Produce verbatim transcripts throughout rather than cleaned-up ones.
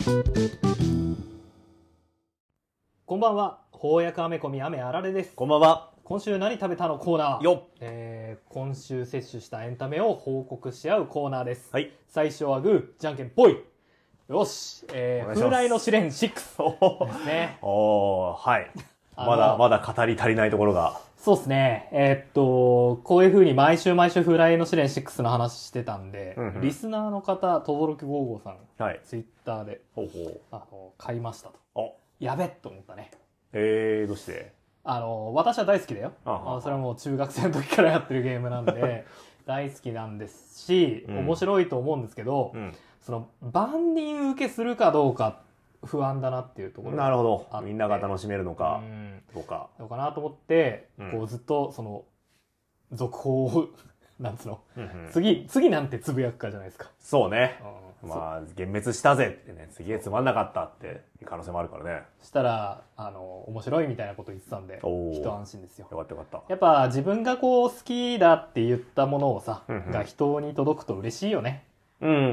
こんばんは、翻訳アメコミ雨あられです。 こんばんは。 今週何食べたのコーナー。 よっ、 えー、今週摂取したエンタメを報告し合うコーナーです。 はい。 最初はグー、じゃんけんぽい。よし、えー、風来の試練ろくですね。 おー、はい。まだ、まだ語り足りないところが。 そうですね。えー、っと、こういう風に毎週毎週風来の試練ろくの話してたんで、うんうん、リスナーの方、とどろきごーごーさん、はい、ツイッターで、ほうほう、あの、買いましたと。お、やべっと思ったね。 えー、どうして？ あの、私は大好きだよ。ああ、それはもう中学生の時からやってるゲームなんで、大好きなんですし、うん、面白いと思うんですけど、うん、その、万人受けするかどうか不安だなっていうところがあって。 なるほど。みんなが楽しめるのか、うん、どうか。 どうかなと思って、うん、こうずっと、その、続報を、なんつうの、うんうん、次、次なんてつぶやくかじゃないですか。 そうね。うん、まあ、幻滅したぜってね、次へつまんなかったって可能性もあるからね。 したら、あの、面白いみたいなこと言ってたんで、一安心ですよ。 よかったよかった。 やっぱ自分がこう好きだって言ったものをさ、うんうん、が人に届くと嬉しいよね。 うんうんうん、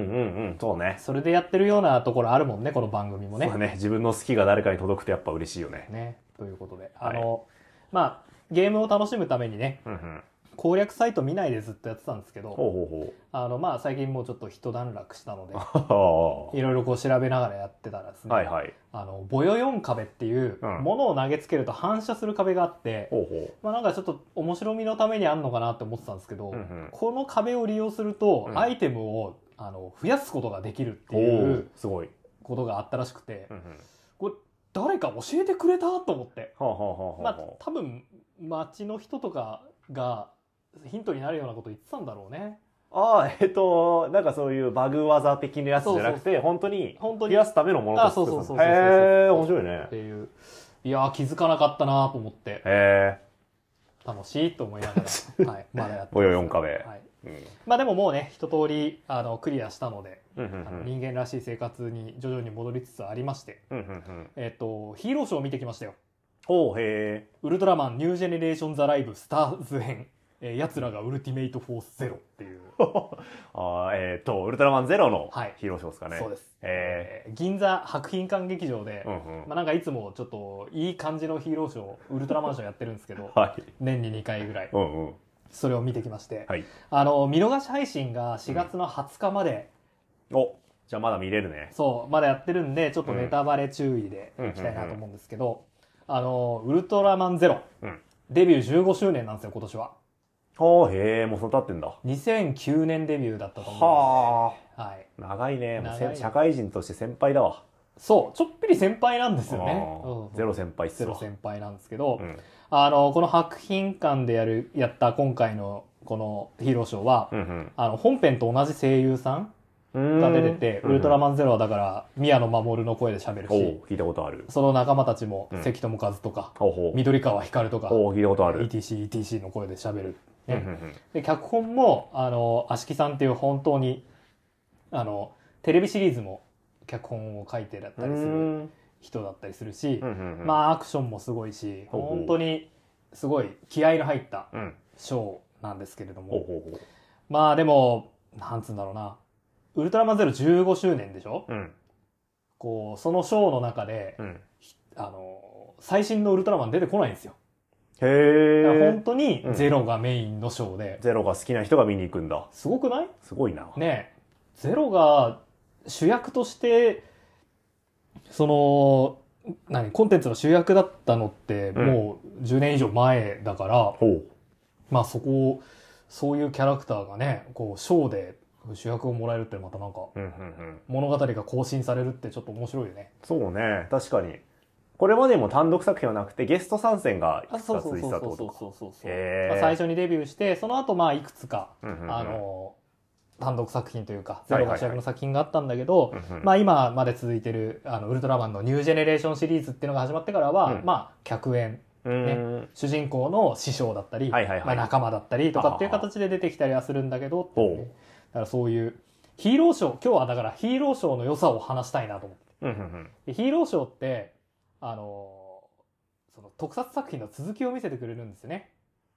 そうね。 それでやってるようなところあるもんね、この番組もね。 そうね。自分の好きが誰かに届くとやっぱ嬉しいよね。 ね。ということで。あの、はい、まあ、ゲームを楽しむためにね、うんうん、攻略サイト見ないでずっとやってたんですけど、ほうほうほう、あの、まあ、最近もうちょっと一段落したので、いろいろこう調べながらやってたらですね、はいはい、あの、ボヨヨン壁っていう、ものを投げつけると反射する壁があって、うん、まあなんかちょっと面白みのためにあんのかなって思ってたんですけど、うんうん、この壁を利用すると、アイテムを、あの増やすことができるっていうすごいことがあったらしくて、うんうん、これ誰か教えてくれたと思って、はあはあはあ、まあ多分街の人とかがヒントになるようなこと言ってたんだろうね。 ああ、えっと、なんかそういうバグ技的なやつじゃなくて、本当に増やすためのものとして作ったの。へえ、面白いね。 っていう。いやー、気づかなかったなと思って。へえ。楽しいと思いながら、はい、まだやってます。 ボヨヨン壁。はい。 うん、まあでももうね、一通りあのクリアしたので、うんうんうん、あの人間らしい生活に徐々に戻りつつありまして、うんうんうん、えっと、ヒーローショーを見てきましたよ。 おー、へー。 ウルトラマンニュージェネレーションザライブスターズ編、えー、奴らがウルティメイトフォースゼロっていう。 あえっ、ー、と、ウルトラマンゼロのヒーローショーですかね。はい、 そうです。えー、銀座博品館劇場で、うんうん、まあなんかいつもちょっといい感じのヒーローショー、ウルトラマンショーやってるんですけど、はい、年ににかいぐらい。うんうん、それを見てきまして、はい、あの見逃し配信がしがつのはつかまで、 うん、おじゃあまだ見れるね。 そうまだやってるんでちょっとネタバレ注意でいきたいなと思うんですけど、あのウルトラマンゼロ、うん、デビューじゅうごしゅうねんなんですよ今年は。 はあ、へえ、もうその経ってんだ。 にせんきゅうねんデビューだったと思う、ね、 はあ、はい、長いね。長い社会人として先輩だわ。 そうちょっぴり先輩なんですよね。 うん、ゼロ先輩っすわ。 ゼロ先輩なんですけど、うん、あのこの博品館でやるやった今回のこのヒーローショーは、うんうん、あの本編と同じ声優さんが出てて、ウルトラマンゼロはだから宮野真守の声で喋るし、 聞いたことある。 その仲間たちも関智一とか、うん、緑川光とか、 聞いたことある。 イーティーシー、イーティーシー の声で喋る。ね、うんうんうん、で脚本もあの芦木さんっていう本当にあのテレビシリーズも脚本を書いてだったりする人だったりするし、うんうんうん、まあアクションもすごいし、ほうほう、本当にすごい気合の入ったショーなんですけれども、ほうほうほう、まあでもなんつうんだろうな、ウルトラマンゼロじゅうごしゅうねんでしょ、うん、こうそのショーの中で、うん、あの最新のウルトラマン出てこないんですよ。へー。本当にゼロがメインのショーで、 うん、ゼロが好きな人が見に行くんだ。 すごくない？ すごいな。 ねえ、ゼロが主役としてその何コンテンツの主役だったのってもうじゅうねん以上前だから、うん、まあそこそういうキャラクターがねこうショーで主役をもらえるってまたなんか物語が更新されるってちょっと面白いよね。 そうね、確かに。これまでも単独作品はなくてゲスト参戦がいくつか続いてたってことか。 最初にデビューしてその後まあいくつか、うんうんうん、あの単独作品というかゼロが主役の作品があったんだけど、はいはいはい、まあ今まで続いてるあのウルトラマンのニュージェネレーションシリーズっていうのが始まってからは、うん、まあ客演、ね、主人公の師匠だったり、はいはいはい、まあ、仲間だったりとかっていう形で出てきたりはするんだけど、ね、だからそういうヒーローショー、今日はだからヒーローショーの良さを話したいなと思って、うんうんうん、ヒーローショーってあのその特撮作品の続きを見せてくれるんですよね。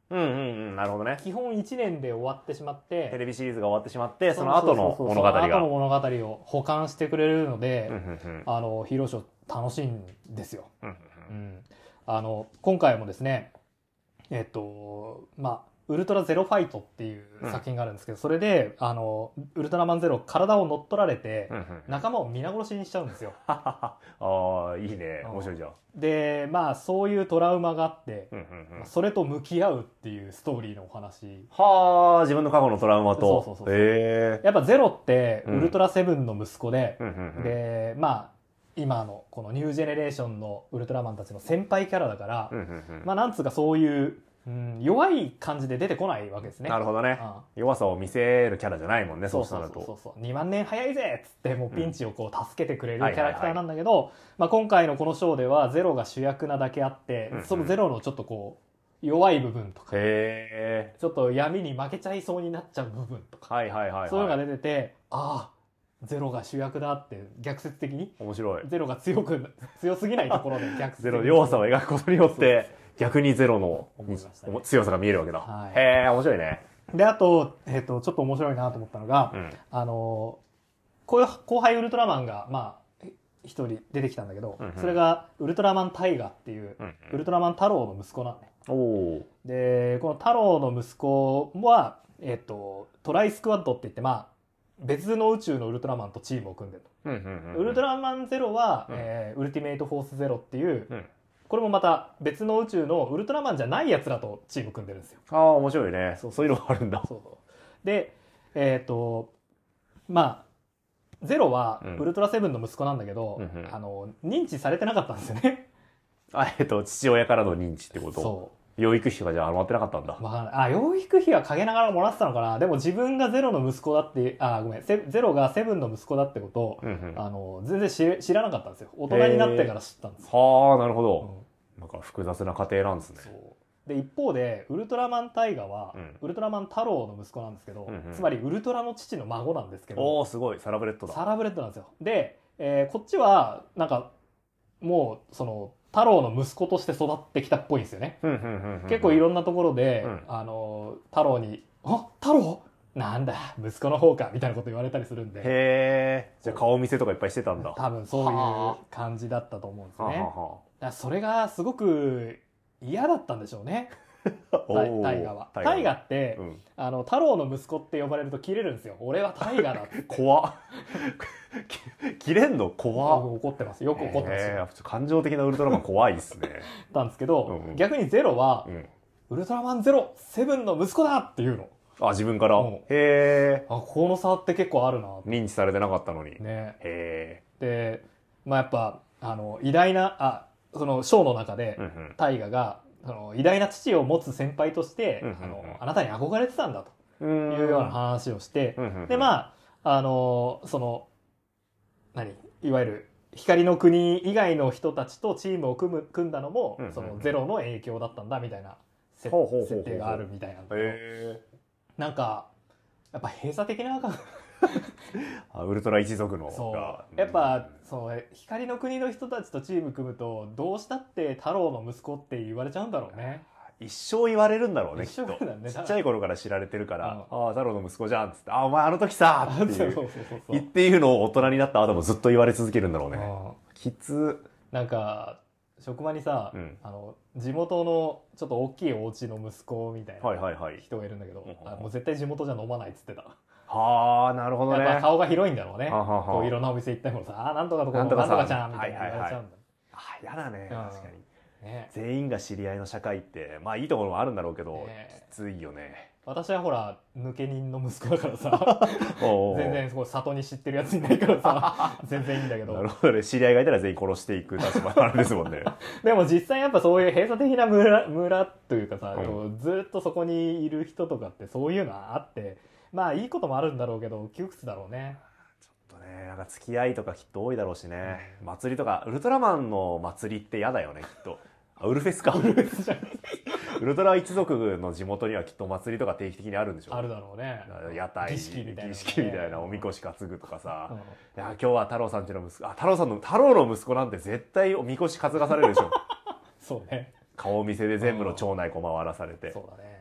うんうんうん、なるほどね。 基本いちねんで終わってしまって、 テレビシリーズが終わってしまって、その後の物語が。その後の物語を保管してくれるので、あの、ヒーローショー楽しいんですよ。うん、あの、今回もですね、えっと、まあ、ウルトラゼロファイトっていう作品があるんですけど、うん、それで、あの、ウルトラマンゼロ、体を乗っ取られて、うんうん、仲間を皆殺しにしちゃうんですよ。 ああ、いいね。面白いじゃん。 で、まあ、そういうトラウマがあって、うんうんうん、それと向き合うっていうストーリーのお話。 はあ、自分の過去のトラウマと。そうそうそう。 へえ。やっぱゼロって、ウルトラセブンの息子で、うんうんうん、で、まあ、今のこのニュージェネレーションのウルトラマンたちの先輩キャラだから、うんうんうん、まあ、なんつうかそういう、うん、弱い感じで出てこないわけですね。 なるほどね。うん、弱さを見せるキャラじゃないもんね、 そうしたらと。 そうそうそう。にまん年早いぜっつってもうピンチをこう助けてくれるキャラクターなんだけど、まあ今回のこのショーではゼロが主役なだけあって、うんうん、そのゼロのちょっとこう弱い部分とか、へー、ちょっと闇に負けちゃいそうになっちゃう部分とか、はいはいはいはい、そういうのが出てて、ああ、ゼロが主役だって逆説的に。面白い。ゼロが強く、強すぎないところで逆説的に。ゼロの弱さを描くことによって、逆にゼロの強さが見えるわけだ。はい、へえ、面白いね。 で、あと、えっと、ちょっと面白いなと思ったのが、うん、あの、こういう後輩ウルトラマンが、まあ、一人出てきたんだけど、うんうん、それがウルトラマンタイガっていう、うんうん、ウルトラマン太郎の息子なんね。おで、この太郎の息子は、えっと、トライスクワッドって言って、まあ、別の宇宙のウルトラマンとチームを組んでると。ウルトラマンゼロは、うん、えー、ウルティメイトフォースゼロっていう、うん、これもまた別の宇宙のウルトラマンじゃない奴らとチーム組んでるんですよ。 ああ、面白いね。そう、そういうのがあるんだ。そうそう。 で、えっと、まあ、ゼロはウルトラセブンの息子なんだけど、うん、あの、認知されてなかったんですよね。 あ、えっと、父親からの認知ってこと？そう。養育費とかじゃもらってなかったんだ。 まあ、あ、養育費は陰ながらもらってたのかな。でも自分がゼロの息子だって、あ、ごめん、ゼロがセブンの息子だってことを、うんうん、あの、全然知知らなかったんですよ。大人になってから知ったんですよ。 はあ、なるほど。うん、なんか複雑な家庭なんですね。そう。 で、一方で、ウルトラマンタイガは、うん、ウルトラマン太郎の息子なんですけど、うんうん、つまりウルトラの父の孫なんですけど。 おー、すごい。サラブレッドだ。 サラブレッドなんですよ。で、えー、こっちは、なんか、もう、その、太郎の息子として育ってきたっぽいんですよね。結構いろんなところで、うん、あの、太郎に、あ、太郎なんだ、息子の方か、みたいなこと言われたりするんで。 へー。じゃあ顔見せとかいっぱいしてたんだ。 多分そういう感じだったと思うんですね。はあはあ、だそれがすごく嫌だったんでしょうね。大河は。大河って、うん、あの、太郎の息子って呼ばれると切れるんですよ。俺は大河だって。 怖っ。切れんの怖っ。 怒ってます。よく怒ってますよ。 感情的なウルトラマン怖いっすね。 なんですけど、うんうん、逆にゼロは、うん、ウルトラマンゼロ、セブンの息子だっていうの。 あ、自分から。うん、へえ。 あ、この差って結構あるな。 認知されてなかったのに。ね。 へえ。で、まあやっぱ、あの、偉大な、あ、その、ショーの中で、大河が、その偉大な父を持つ先輩として、うんうんうん、あの、あなたに憧れてたんだというような話をして、うんうんうん、で、まあ、あの、その、何いわゆる、光の国以外の人たちとチームを組む、組んだのも、うんうんうん、そのゼロの影響だったんだみたいな設定があるみたいなんだけど、なんか、やっぱ閉鎖的なあ、ウルトラ一族のそうやっぱその光の国の人たちとチーム組むとどうしたって太郎の息子って言われちゃうんだろうね。 一生言われるんだろうね、きっと。ね、ちっちゃい頃から知られてるから、うん、ああ、太郎の息子じゃんっつって、ああ、お前あの時さっていう、言っていうのを大人になった後もずっと言われ続けるんだろうね。きつ。 なんか、職場にさ、うん、あの、地元のちょっと大きいお家の息子みたいな人がいるんだけど、はいはいはい、あもう絶対地元じゃ飲まないっつってた。 はあ、なるほどね。 やっぱ顔が広いんだろうね。はははこういろんなお店行ってもさ、あ、なんとかとこなんとかちゃんみたいな言われちゃうんだ。はいはいはい、 あ、嫌だね、確かに。ね、全員が知り合いの社会って、まあいいところもあるんだろうけど、ね、きついよね。 私はほら、抜け人の息子だからさ、全然そこ里に知ってるやついないからさ、全然いいんだけど。 なるほどね。知り合いがいたら全員殺していく立場あれですもんね。 でも実際やっぱそういう閉鎖的な村、村というかさ、うん、ずっとそこにいる人とかってそういうのはあって、まあいいこともあるんだろうけど、窮屈だろうね。 ちょっとね、なんか付き合いとかきっと多いだろうしね。うん、祭りとか、ウルトラマンの祭りって嫌だよね、きっと。あ、ウルフェスか。ウルフェスじゃん。ウルトラ一族の地元にはきっと祭りとか定期的にあるんでしょう。 あるだろうね。 屋台、 儀式みたいな、ね。 儀式みたいなおみこし担ぐとかさ。うん、いや、今日は太郎さんちの息子、あ、太郎さんの、太郎の息子なんて絶対おみこし担がされるでしょ。 そうね。 顔見せで全部の町内こまわらされて。そうだね。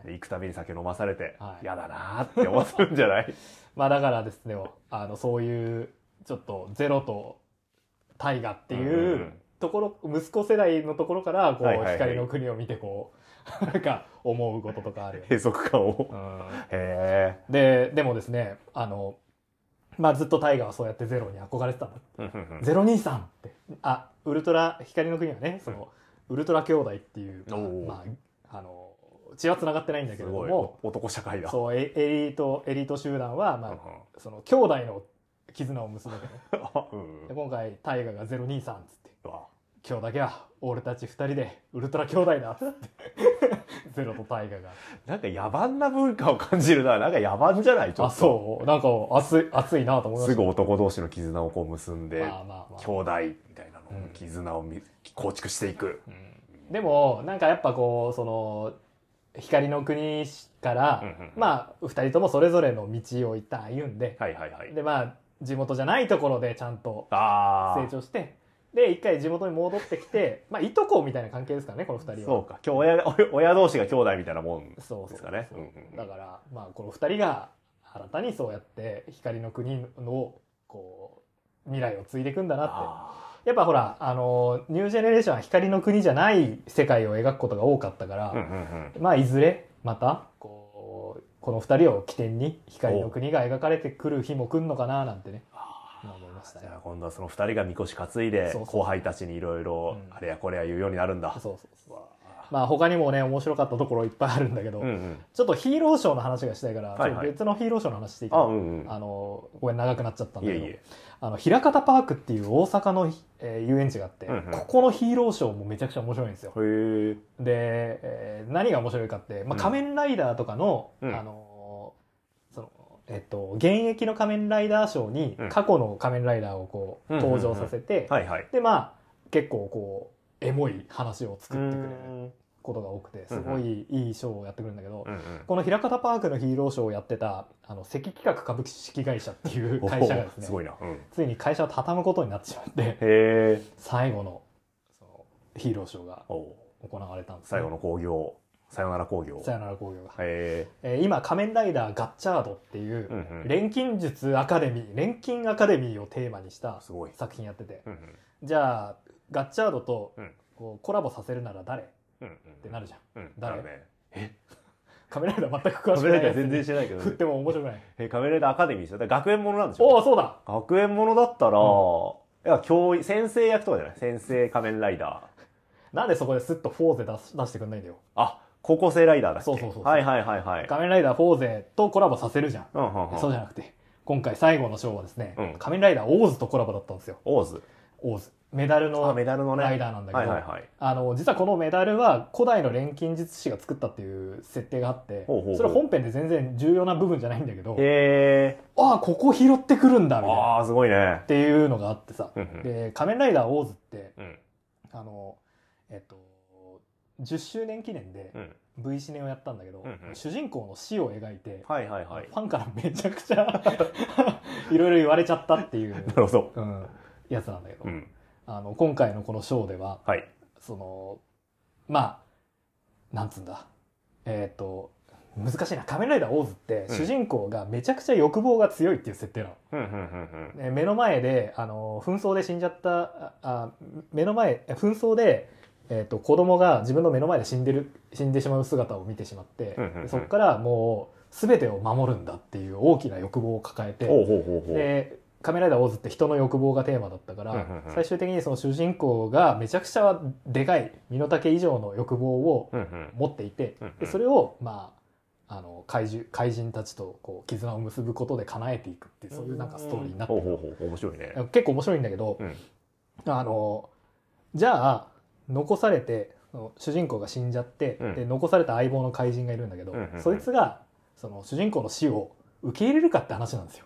行くたびに酒飲まされて、 はい、 嫌だなって思ってるんじゃないまあだからですね、あのそういうちょっとゼロと大河っていうところ、うんうん、息子世代のところからこう、はいはいはい、光の国を見てこうなんか思うこととかあるよね。 閉塞感を、うん、へーででもですね、あのまあずっとタイガーはそうやってゼロに憧れてたんだゼロにじゅうさんってあウルトラ光の国はねその、うん、ウルトラ兄弟っていう、まあ、あの血はつながってないんだけれども男社会だそうエリートエリート集団は、まあうん、その兄弟の絆を結ぶわけねうん、で今回タイガーがゼロにじゅうさんっつって今日だけは俺たちふたりでウルトラ兄弟だっつってゼロとタイガがなんか野蛮な文化を感じるな。なんか野蛮じゃないちょっと。 あ、そうなんか熱い熱いなと思いました。 すぐ男同士の絆をこう結んで、 まあまあまあ、 兄弟みたいなの、うん、絆を構築していく、 うん、でもなんかやっぱこうその光の国から、うんうんうん、まあふたりともそれぞれの道を一旦歩んで、 はいはいはい、でまあ地元じゃないところでちゃんと成長してで一回地元に戻ってきて、まあ、いとこみたいな関係ですからねこのふたりは。 そうか今日 親, 親同士が兄弟みたいなもんですかね。そうそうそう、 うんうん、だから、まあ、このふたりが新たにそうやって光の国のこう未来を継いでいくんだなってやっぱほらあのニュージェネレーションは光の国じゃない世界を描くことが多かったから、うんうんうん、まあいずれまたこうこのふたりを起点に光の国が描かれてくる日も来るのかななんてね思いましたね。 じゃあ今度はそのふたりがみこし担いで後輩たちにいろいろあれやこれや言うようになるんだ。 そうそうそう。まあ他にもね面白かったところいっぱいあるんだけど、うんうん、ちょっとヒーローショーの話がしたいから、はいはい、ちょっと別のヒーローショーの話していいかな。あ、うんうん、あのごめん長くなっちゃったんだけど、いえいえあの枚方パークっていう大阪の、えー、遊園地があって、うんうん、ここのヒーローショーもめちゃくちゃ面白いんですよ。へーで、えー、何が面白いかって、まあ、仮面ライダーとかの、うん、あのそのえっと、現役の仮面ライダーショーに過去の仮面ライダーをこう登場させて、でまあ結構こうエモい話を作ってくれることが多くてすごいいいショーをやってくるんだけど、うんうん、この枚方パークのヒーローショーをやってたあの関企画株式会社っていう会社がですね、すごいな、うん、ついに会社を畳むことになってしまってへ最後 の, そのヒーローショーが行われたんです、ね、 最後の興行さよなら工業さよなら工業が、えー、今仮面ライダーガッチャードっていう、うんうん、錬金術アカデミー錬金アカデミーをテーマにした作品やってて、うんうん、じゃあガッチャードとこうコラボさせるなら誰、うんうん、ってなるじゃん、うん、誰、ね、え仮面ライダー全く詳しくないやつ全然してないけど、ね、 振っても面白くない。 え仮面ライダーアカデミーですよ。学園ものなんでしょ。 おおそうだ学園ものだったら、うん、いや教先生役とかじゃない先生仮面ライダーなんでそこでスッとフォーゼ出し出してくんないんだよ。 あ高校生ライダーだっけ。 そうそうそう。 はいはいはいはい。 仮面ライダーフォーゼとコラボさせるじゃん。うんうんうん、そうじゃなくて、今回最後のショーはですね、うん、仮面ライダーオーズとコラボだったんですよ。 オーズ。 オーズ。メダルのライダーなんだけど、はいはいはい、あの実はこのメダルは古代の錬金術師が作ったっていう設定があって、ほうほうほうそれ本編で全然重要な部分じゃないんだけど、へー、ああここ拾ってくるんだみたいな、 あーすごいねっていうのがあってさ、で仮面ライダーオーズって、うん、あのえっとじゅっしゅうねん記念で、うん V シネをやったんだけど、うんうん、主人公の死を描いて、はいはいはい、ファンからめちゃくちゃいろいろ言われちゃったっていうなるほど、うん、やつなんだけど、うん、あの今回のこのショーでは、はい、そのまあなんつうんだえっ、ー、と難しいな。仮面ライダーオーズって主人公がめちゃくちゃ欲望が強いっていう設定なの、うんうんうんうん、目の前であの紛争で死んじゃったあ目の前紛争でえー、と子供が自分の目の前で死んでる死んでしまう姿を見てしまって、うんうんうん、そこからもう全てを守るんだっていう大きな欲望を抱えて、ほうほうほうほうで仮面ライダーオーズって人の欲望がテーマだったから、うんうんうん、最終的にその主人公がめちゃくちゃでかい身の丈以上の欲望を持っていて、うんうん、でそれをまああの 怪獣怪人たちとこう絆を結ぶことで叶えていくっていうそういうなんかストーリーになってる、うん、ほうほうほう面白いね。結構面白いんだけど、うん、あのじゃあ残されて主人公が死んじゃって、うん、で残された相棒の怪人がいるんだけど、うんうんうん、そいつがその主人公の死を受け入れるかって話なんですよ。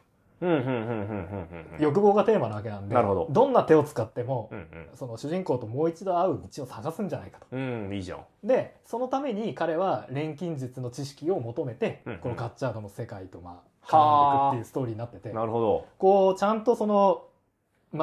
欲望がテーマなわけなんで、なるほど、どんな手を使っても、うんうん、その主人公ともう一度会う道を探すんじゃないかと、うん、いいじゃん。でそのために彼は錬金術の知識を求めて、うんうん、このガッチャードの世界とまあ絡んでいくっていうストーリーになってて、なるほど、こうちゃんとそのまあ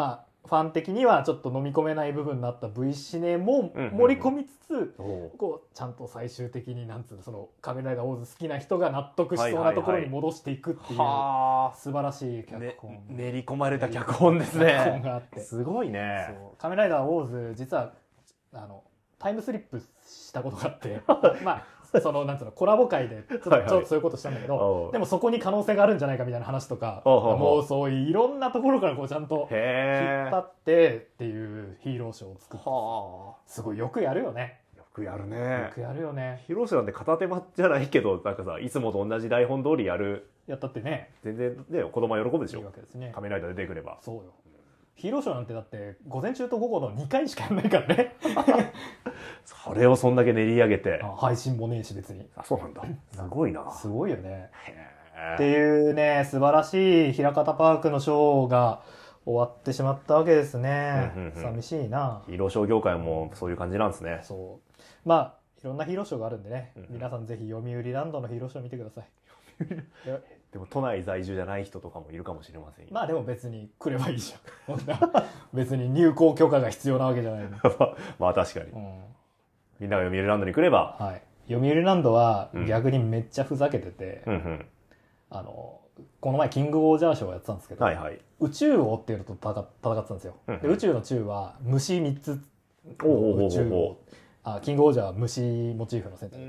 ファン的にはちょっと飲み込めない部分になった V シネも盛り込みつつ、うんうんうん、こうちゃんと最終的になんつうのその仮面ライダーオーズ好きな人が納得しそうなところに戻していくっていう、はいはいはい、素晴らしい脚本、ね、 練り込まれた脚本ですね。 脚本があってすごいね。 そう仮面ライダーオーズ実はあのタイムスリップしたことがあってまあそのなんつうのコラボ会でちょっと、はいはい、ちょっとそういうことしたんだけどでもそこに可能性があるんじゃないかみたいな話とかもうそういういろんなところからこうちゃんと引っ張ってっていうヒーローショーを作ってすごいよくやるよね。 よくやるね。 よくやるよね。 ヒーローショーなんて片手間じゃないけどなんかさいつもと同じ台本通りやるやったってね全然ね子供は喜ぶでしょ。いいわけですね。 仮面ライダー出てくれば。 そうよ。ヒーローショーなんてだって午前中と午後のにかいしかやんないからねそれをそんだけ練り上げて配信もねえし別に。 あそうなんだ。すごいな。 すごいよねっていうね素晴らしいひらかたパークのショーが終わってしまったわけですね、うんうんうん、寂しいな。 ヒーローショー業界もそういう感じなんですね。 そうまあいろんなヒーローショーがあるんでね、うんうん、皆さんぜひ読売ランドのヒーローショー見てくださいでも都内在住じゃない人とかもいるかもしれませんよ。 まあでも別に来ればいいじゃん別に入校許可が必要なわけじゃないまあ確かに、うん、みんなが読売ランドに来れば、 はい、読売ランドは逆にめっちゃふざけてて、うんうん、あのこの前キングオージャーショーをやってたんですけど、はいはい、宇宙王っていうのと戦ってたんですよ、うんうん、で宇宙の宙は虫みっつ宇宙王あキングオージャーは虫モチーフの戦隊、うん、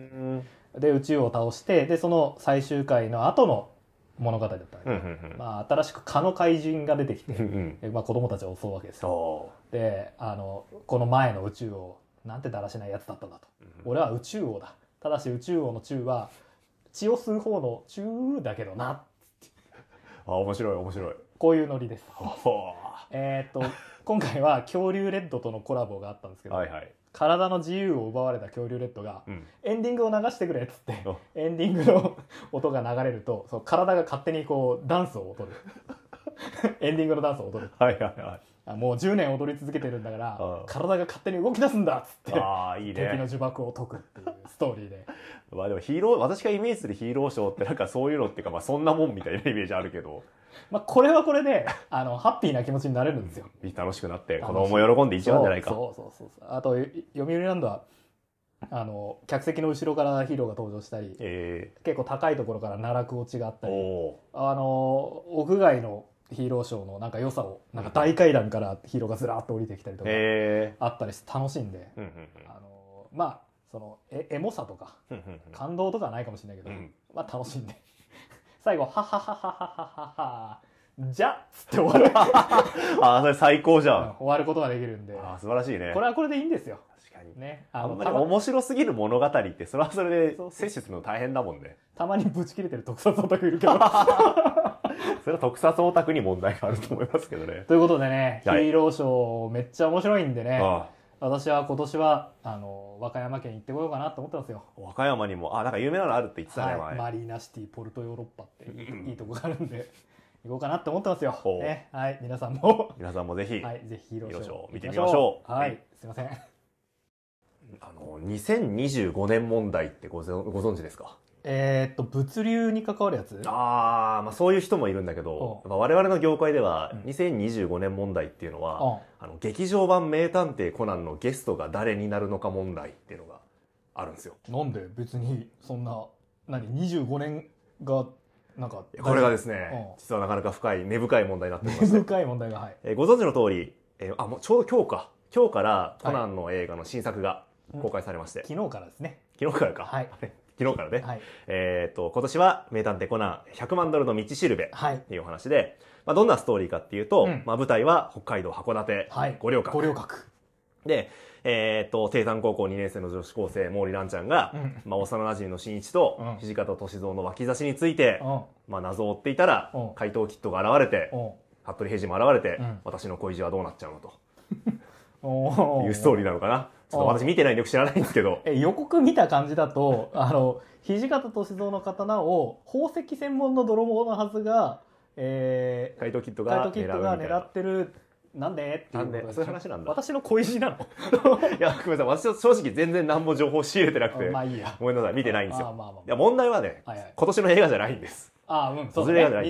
で宇宙を倒してでその最終回の後の物語だったんで、うんうんうん、まあ、新しく蚊の怪人が出てきて、うんうん、まあ、子供たちを襲うわけですよ。であのこの前の宇宙王なんてだらしないやつだったんだと、うん、俺は宇宙王だただし宇宙王の宙は血を吸う方の宙だけどなあ面白い面白いこういうノリですえっと今回は恐竜レッドとのコラボがあったんですけど、はいはい、体の自由を奪われた恐竜レッドが、うん、エンディングを流してくれっつってエンディングの音が流れるとそう体が勝手にこうダンスを踊るエンディングのダンスを踊る、はいはいはい、もうじゅうねん踊り続けてるんだから体が勝手に動き出すんだっつってあいい、ね、敵の呪縛を解くっていうストーリーでまあでもヒーロー私がイメージするヒーローショーってなんかそういうのっていうか、まあ、そんなもんみたいなイメージあるけどまあこれはこれであのハッピーな気持ちになれるんですよ楽しくなって子供も喜んで一番じゃないかそうそうそうそうあと読売ランドはあの客席の後ろからヒーローが登場したり、えー、結構高いところから奈落落ちがあったりあの屋外のヒーローショーのなんか良さをなんか大階段からヒーローがずらっと降りてきたりとかあったりして楽しんで、うんうんうん、あのまあそのえエモさとか感動とかはないかもしれないけど、うん、まあ楽しんで最後ハハハハハハハじゃっつって終わるあそれ最高じゃん、うん、 終わることができるんであ素晴らしいねこれはこれでいいんですよ確かにねあのあんまり面白すぎる物語ってそれはそれで摂取するの大変だもんねたまにブチ切れてる特撮オタクいるけどそれは特撮オタクに問題があると思いますけどねということでね、はい、ヒーローショーめっちゃ面白いんでねああ私は今年はあの和歌山県行ってこようかなと思ってますよ。 和歌山にもあなんか有名なのあるって言ってたね、 はい、マリーナシティポルトヨーロッパっていい、うん、いいとこがあるんで行こうかなって思ってますよ、ね、はい皆さんも皆さんもぜひ、 はい、ぜひヒーローショー見てみましょう。 はい、すいません。 あのにせんにじゅうごねん問題ってごご存知ですか？ えー、っと物流に関わるやつあ、まあそういう人もいるんだけど、まあ、我々の業界ではにせんにじゅうごねん問題っていうのは、うん、あの劇場版名探偵コナンのゲストが誰になるのか問題っていうのがあるんですよ。 なんで別にそんな何にじゅうごねんがなんかこれがですね、うん、実はなかなか深い根深い問題になっておりまして根深い問題がはい、 えー、ご存知の通り、えー、あもうちょうど今日か今日からコナンの映画の新作が公開されまして、 うん、昨日からですね昨日からかはい昨日からね、はい、えっと今年は名探偵コナンひゃくまんドルの道しるべっていうお話で、はい、まあ、どんなストーリーかっていうと、うん、まあ、舞台は北海道函館五稜郭、 五稜郭で、えっと帝山高校にねん生の女子高生毛利蘭ちゃんが、うん、まあ、幼馴染の新一と、うん、土方歳三の脇差しについて、うん、まあ、謎を追っていたら、うん、怪盗キッドが現れて、うん、服部平次も現れて、うん、私の恋路はどうなっちゃうのというストーリーなのかな。ちょっと私見てないんでよく知らないんですけど。 え予告見た感じだと、あの、土方歳三の刀を宝石専門の泥棒のはずが、えー、怪盗キッドが狙ってる。なんでっていうなんでそういう話なんだ。 私の恋路なのいや、ごめんなさい。私は正直全然何も情報仕入れてなくて。 まあいいや。 ごめんなさい。見てないんですよ。 ああまあまあ、 いや、問題はね、はいはい、今年の映画じゃないんです。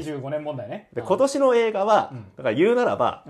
ああ、うん。そうですね。にじゅうごねん問題ね。 で、今年の映画は、うん、だから言うならば、うん、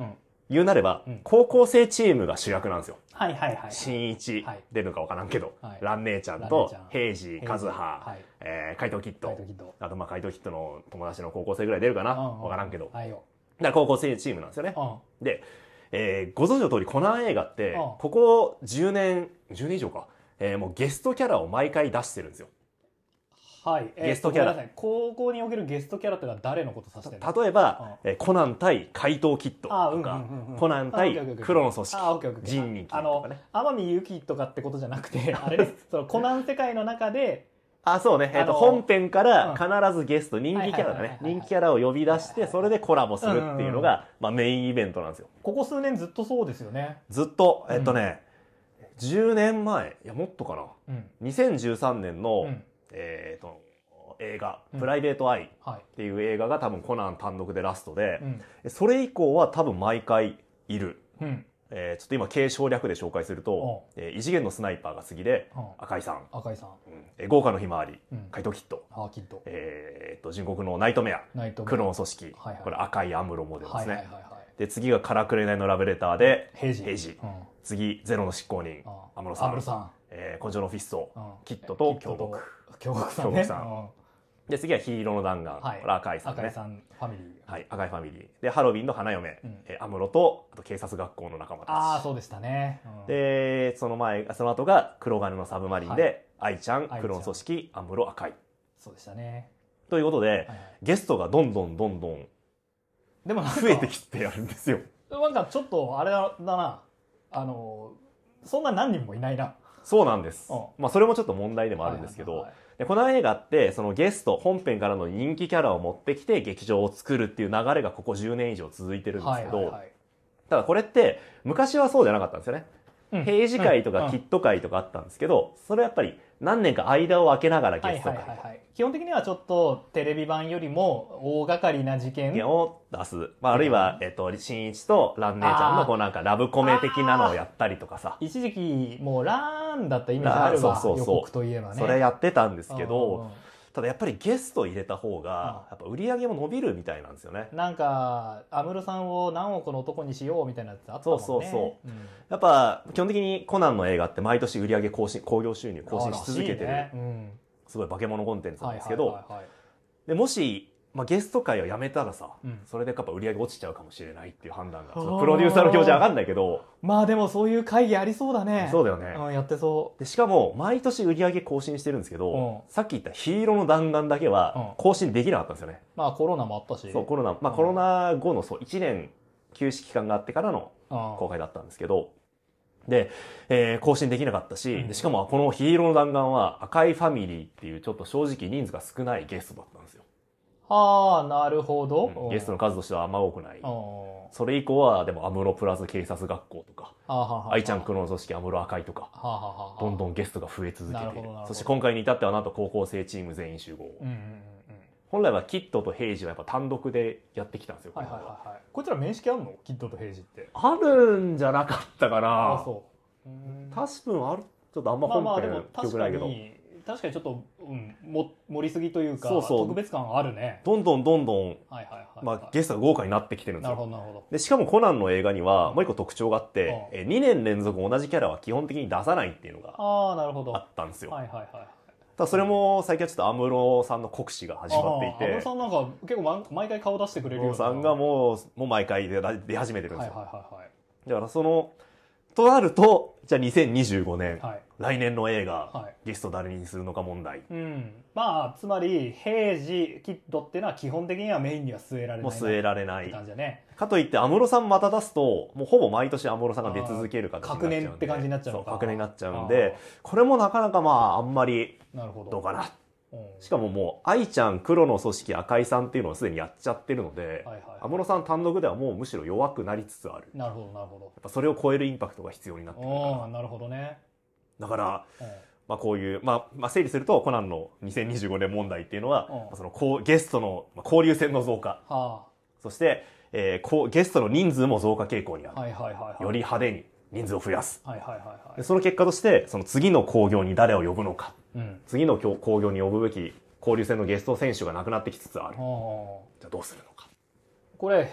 言うなれば、うん、高校生チームが主役なんですよ。 はいはいはい。 新一、はい、出るのかわからんけど、はい、ラン姉ちゃんと、平治、和葉、はい、えー、怪盗キッド。あと、まあ、怪盗キッドの友達の高校生ぐらい出るかな、わ、うん、からんけど。はい、だから高校生チームなんですよね。うん、で、えー、ご存知の通り、コナン映画って、うん、ここじゅうねん、じゅうねん以上か、えー、もうゲストキャラを毎回出してるんですよ。 はい。ゲストキャラ。高校におけるゲストキャラってのは誰のこと指してるの？ 例えば、うん、コナン対怪盗キッドとか、うんうんうん、コナン対黒の組織、人力とかね。 天海祐希とかってことじゃなくて、あれです。そのコナン世界の中で、 あ、そうね。えっと、本編から必ずゲスト、人気キャラだね。人気キャラを呼び出して、それでコラボするっていうのが、まあメインイベントなんですよ。 ここ数年ずっとそうですよね。 ずっと、えっとね、じゅうねんまえ、いや、もっとかな。うん、にせんじゅうさんねんの、うん、えっと、映画、プライベートアイっていう映画が多分コナン単独でラストで、うん、それ以降は多分毎回いる。うん、えー、ちょっと今、軽省略で紹介すると、えー、異次元のスナイパーが次で、赤井さん。 赤井さん。 うんえー、豪華のひまわり、うん、怪盗キッド。 あ、キッド。 えー、っと、人国のナイトメア。ナイトメア。黒の組織。はいはい、これ赤いアムロモデルですね。はいはいはいはい、で、次がからくれないのラブレターで、平治。平治。うん、次、ゼロの執行人、アムロさん。アムロさん。えー、根性のフィスト、うん、キッドと京極。 京極さん、ね。京極さん。で、次はヒーローの弾丸。はい、これ赤井さんね。 赤井さんファミリー。 はい、赤井ファミリー。で、ハロウィンの花嫁。うん、えー、アムロと、あと警察学校の仲間たち。 ああ、そうでしたね。 うん、で、その前、その後が黒金のサブマリンで、愛、はい、ちゃん、黒の組織、アムロ、赤井。 そうでしたね。 ということで、はいはい、ゲストがどんどんどんどん、でも増えてきてやるんですよ。 なんかちょっと、あれだな、あの、そんな何人もいないな。 そうなんです。うん、まあ、それもちょっと問題でもあるんですけど、はいはいはいはいでこの映画って、そのゲスト、本編からの人気キャラを持ってきて劇場を作るっていう流れがここじゅうねん以上続いてるんですけど、はいはいはい、ただこれって昔はそうじゃなかったんですよね。うん、平時会とかキット会とかあったんですけど、それはやっぱり何年か間を空けながらゲスト会、はいはいはいはい。 基本的にはちょっとテレビ版よりも大掛かりな事件を出す。まあ、あるいは、えっと、新一とラン姉ちゃんのこうなんかラブコメ的なのをやったりとかさ。 一時期もうラーンだったイメージあるわ。そうそうそう。予告といえばね。 それやってたんですけど、ただやっぱりゲスト入れた方が、やっぱ売り上げも伸びるみたいなんですよね。 なんか、安室さんを何億の男にしようみたいなやつあったもんね。 そうそうそう。うん、やっぱ、基本的にコナンの映画って毎年売り上げ更新、興行収入更新し続けてる。ねうん、すごい化け物コンテンツなんですけど、はいはいはいはい、でもし、まあ、ゲスト会をやめたらさ、うん、それでやっぱ売り上げ落ちちゃうかもしれないっていう判断が、プロデューサーの表示わかんないけど。 まあでもそういう会議ありそうだね。 そうだよね。 うん、やってそう。 で、しかも、毎年売り上げ更新してるんですけど、うん、さっき言ったヒーローの弾丸だけは更新できなかったんですよね。 うん、まあコロナもあったし。 そう、コロナ、まあコロナ後のそう、いちねん休止期間があってからの公開だったんですけど、で、えー、更新できなかったし、うん、しかもこのヒーローの弾丸は赤いファミリーっていうちょっと正直人数が少ないゲストだったんですよ。 はあ、なるほど、 うん。ゲストの数としてはあんま多くない。それ以降はでもアムロプラス警察学校とか、愛ちゃん黒の組織アムロ赤いとか、はあはあ、どんどんゲストが増え続けて、そして今回に至ってはなんと高校生チーム全員集合。うんうんうん本来はキッドとヘイジはやっぱ単独でやってきたんですよ。 はいはいはいはい。こちら面識あるの？キッドとヘイジって。 あるんじゃなかったかな。あ、そう。多分ある。ちょっとあんま本編記憶ないけど。 確かにちょっと、うん、も盛りすぎというかそうそう特別感あるね。 どんどんどんどん、はいはいはい、まあ、ゲストが豪華になってきてるんですよ。なるほどなるほど。でしかもコナンの映画にはもう一個特徴があって、うん、にねん連続同じキャラは基本的に出さないっていうのがあったんですよ。はいはいはい。ただそれも最近はちょっと安室さんの酷使が始まっていて。 安室さんなんか結構毎回顔出してくれるような。 安室さんがもう、もう毎回出始めてるんですよ。はいはいはいはい。だからその、となると、じゃあにせんにじゅうごねん、はい、来年の映画、はい、ゲスト誰にするのか問題。 うん。まあ、つまり、平治キッドっていうのは基本的にはメインには据えられない。 もう据えられない。 って感じだね。 かといって、安室さんまた出すと、もうほぼ毎年安室さんが出続ける形になっちゃうんで。 確年って感じになっちゃうのか。 そう、確年になっちゃうんで、これもなかなかまあ、あんまり、なるほど。どうかな。しかももう、愛ちゃん、黒の組織、赤井さんっていうのをすでにやっちゃってるので、安室さん単独ではもうむしろ弱くなりつつある。 なるほど、なるほど。やっぱそれを超えるインパクトが必要になってくるから。 なるほどね。 だから、まあこういう、まあ、まあ整理すると、コナンのにせんにじゅうごねん問題っていうのは、そのこうゲストの交流戦の増加。はあ、そして、えー、こうゲストの人数も増加傾向にある。はいはいはいはい、より派手に人数を増やす。はいはいはいはい、その結果として、その次の興行に誰を呼ぶのか。うん、次の興行に呼ぶべき交流戦のゲスト選手がなくなってきつつある。じゃあどうするのか。 これ、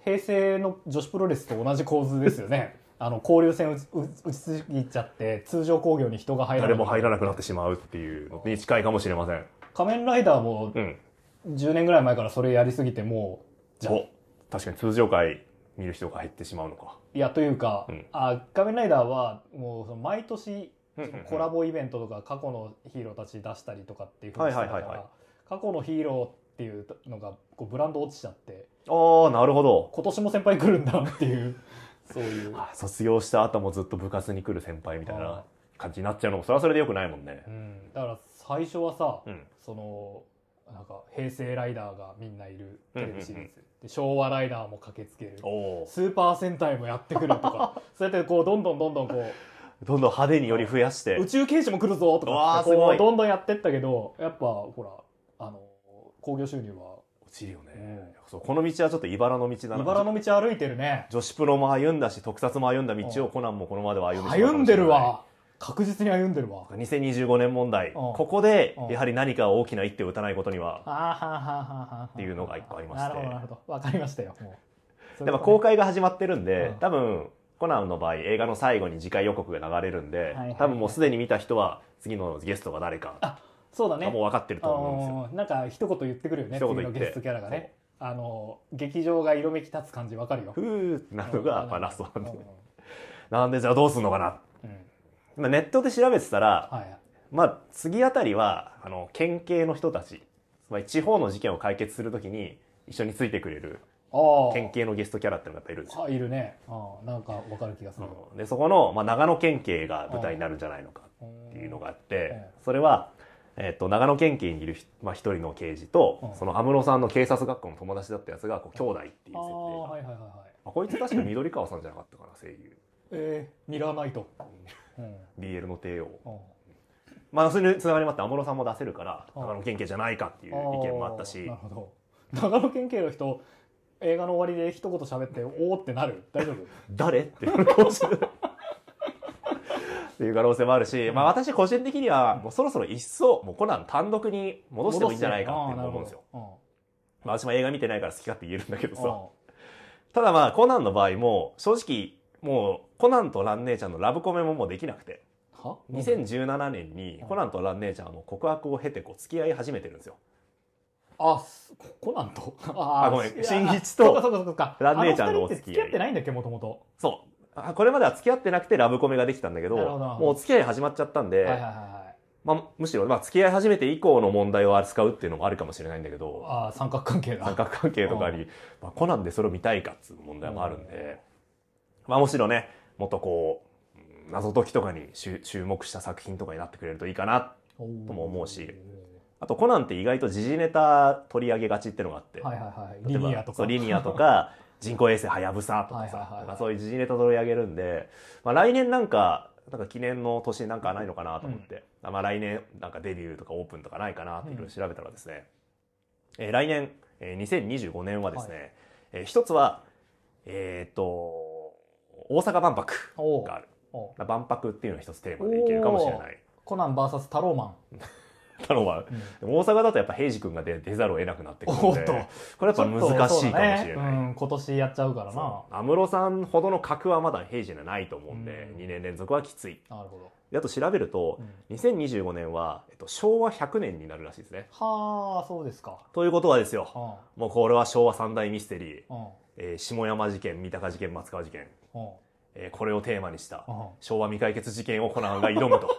平成の女子プロレスと同じ構図ですよね。あの交流戦打ち打ちすぎちゃって通常興行に人が入らない誰も入らなくなってしまうっていうのに近いかもしれません。 仮面ライダーもじゅうねんぐらい前からそれやりすぎてもうじゃあ確かに通常回見る人が減ってしまうのか。 いやというか、うん、あ仮面ライダーはもうその毎年コラボイベントとか過去のヒーローたち出したりとかっていうふうにしてたから過去のヒーローっていうのがこうブランド落ちちゃってああなるほど今年も先輩来るんだっていうそういう卒業した後もずっと部活に来る先輩みたいな感じになっちゃうのもそれはそれでよくないもんね、 うん、だから最初はさ、うん、そのなんか平成ライダーがみんないるテレビシリーズ、うんうんうん、で昭和ライダーも駆けつけるスーパー戦隊もやってくるとかそうやってこうどんどんどんどんこうどんどん派手により増やして宇宙刑事も来るぞとかってこうどんどんやってったけどやっぱほらあの興行収入は落ちるよね、うん、そうこの道はちょっと茨の道だな。 茨の道歩いてるね。 女子プロも歩んだし特撮も歩んだ道をコナンもこのままでは歩んでしまうかもしれない。 歩んでるわ確実に歩んでるわ。 にせんにじゅうごねん問題、ここでやはり何か大きな一手を打たないことにはっていうのが一個ありまして。 なるほどなるほど分かりましたよ。もうでも公開が始まってるんで、うん、多分コナンの場合映画の最後に次回予告が流れるんで、はいはいはい、多分もうすでに見た人は次のゲストが誰かあそうだねもう分かってると思うんですよ。 なんか一言言ってくるよね次のゲストキャラがね。あの劇場が色めき立つ感じ分かるよ。 ふーってなるのが、まあ、ラストなんで、うん、なんでじゃあどうすんのかな、うん、ネットで調べてたら、はい、まあ次あたりはあの県警の人たちつまり地方の事件を解決するときに一緒についてくれる県警のゲストキャラっていうのがやっぱいるんですよ。 あいるね。あなんか分かる気がする、 うん、でそこの、まあ、長野県警が舞台になるんじゃないのかっていうのがあってそれはえっと、長野県警にいる、まあ、一人の刑事と、うん、その安室さんの警察学校の友達だったやつがこう兄弟っていう設定が、はいはいはいはい、あこいつ確か緑川さんじゃなかったかな声優。 えー、ミラーナイト、 うん、ビーエル の帝王、うん、まあそれにつながりもあって安室さんも出せるから長野県警じゃないかっていう意見もあったし。 なるほど。長野県警の人映画の終わりで一言喋っておーってなる大丈夫誰ってなるかもしれないっていう可能性もあるし、まあ私個人的にはもうそろそろ一層もうコナン単独に戻してもいいんじゃないかって思うんですよ。まあ私も映画見てないから好き勝手言えるんだけどさ。ただまあコナンの場合も正直もうコナンとラン姉ちゃんのラブコメももうできなくて、にせんじゅうななねんにコナンとラン姉ちゃんの告白を経てこう付き合い始めてるんですよ。 あ、コナンとあごめん新一とラン姉ちゃんのお付き合い。 付き合ってないんだっけもともと。 そう。これまでは付き合ってなくてラブコメができたんだけど、もうお付き合い始まっちゃったんで、はいはいはい、まあ、むしろ、まあ、付き合い始めて以降の問題を扱うっていうのもあるかもしれないんだけど、 あ三角関係だ。 三角関係とかに、まあ、コナンでそれを見たいかっていう問題もあるんで、まあ、むしろね、もっとこう、謎解きとかに注目した作品とかになってくれるといいかなとも思うし、あとコナンって意外と時事ネタ取り上げがちっていうのがあって、はいはいはい、リニアとか。リニアとか人工衛星はやぶさとかさ、はいはいはいはい、そういう時事ネタ取り上げるんで、まあ、来年なんかなんか記念の年なんかないのかなと思って、うん、まあ来年なんかデビューとかオープンとかないかなっていろいろ調べたらですね、うん、えー、来年、えー、にせんにじゅうごねんはですね、はい、えー、一つはえー、っと大阪万博がある。万博っていうのが一つテーマでいけるかもしれない。 コナン ブイエス タローマン太郎は、うん、大阪だとやっぱ平次君が 出, 出ざるを得なくなってくるので、これやっぱ難しいかもしれない、ね、 うん、今年やっちゃうからな。 安室さんほどの格はまだ平次にはないと思うんで、うん、にねん連続はきつい。なるほど。あと調べると、うん、にせんにじゅうごねんは、えっと、しょうわひゃくねんになるらしいですね。 はあ、そうですか。 ということはですよ、うん、もうこれは昭和三大ミステリー、うんえー、下山事件、三鷹事件、松川事件、うんえー、これをテーマにした昭和未解決事件をコナンが挑むと。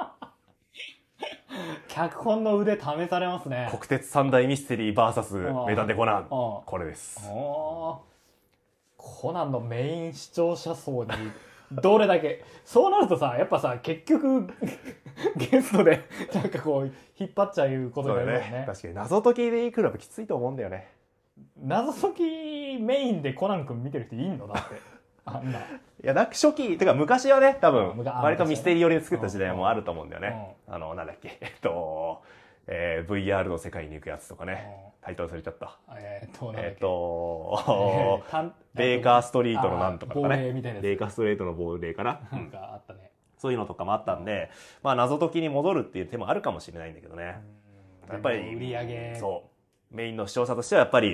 脚本の腕試されますね。 国鉄三大ミステリー ブイエス 名探偵コナン、これです。 コナンのメイン視聴者層にどれだけそうなるとさやっぱさ結局ゲストでなんかこう引っ張っちゃうことになるよ ね, ね確かに謎解きでいくらきついと思うんだよね。 謎解きメインでコナン君見てる人いんのだってあんな。いやなんか初期てか昔はね多分割とミステリー寄りで作った時代もあると思うんだよね。あのなんだっけえっと、えー、ブイアール の世界に行くやつとかねタイトル忘れちゃった。えっとえっとベーカーストリートのなんとかとかねベーカーストリートの亡霊かななんかあったね。そういうのとかもあったんで、まあ謎解きに戻るっていう手もあるかもしれないんだけどね。やっぱり売り上げそうメインの視聴者としてはやっぱり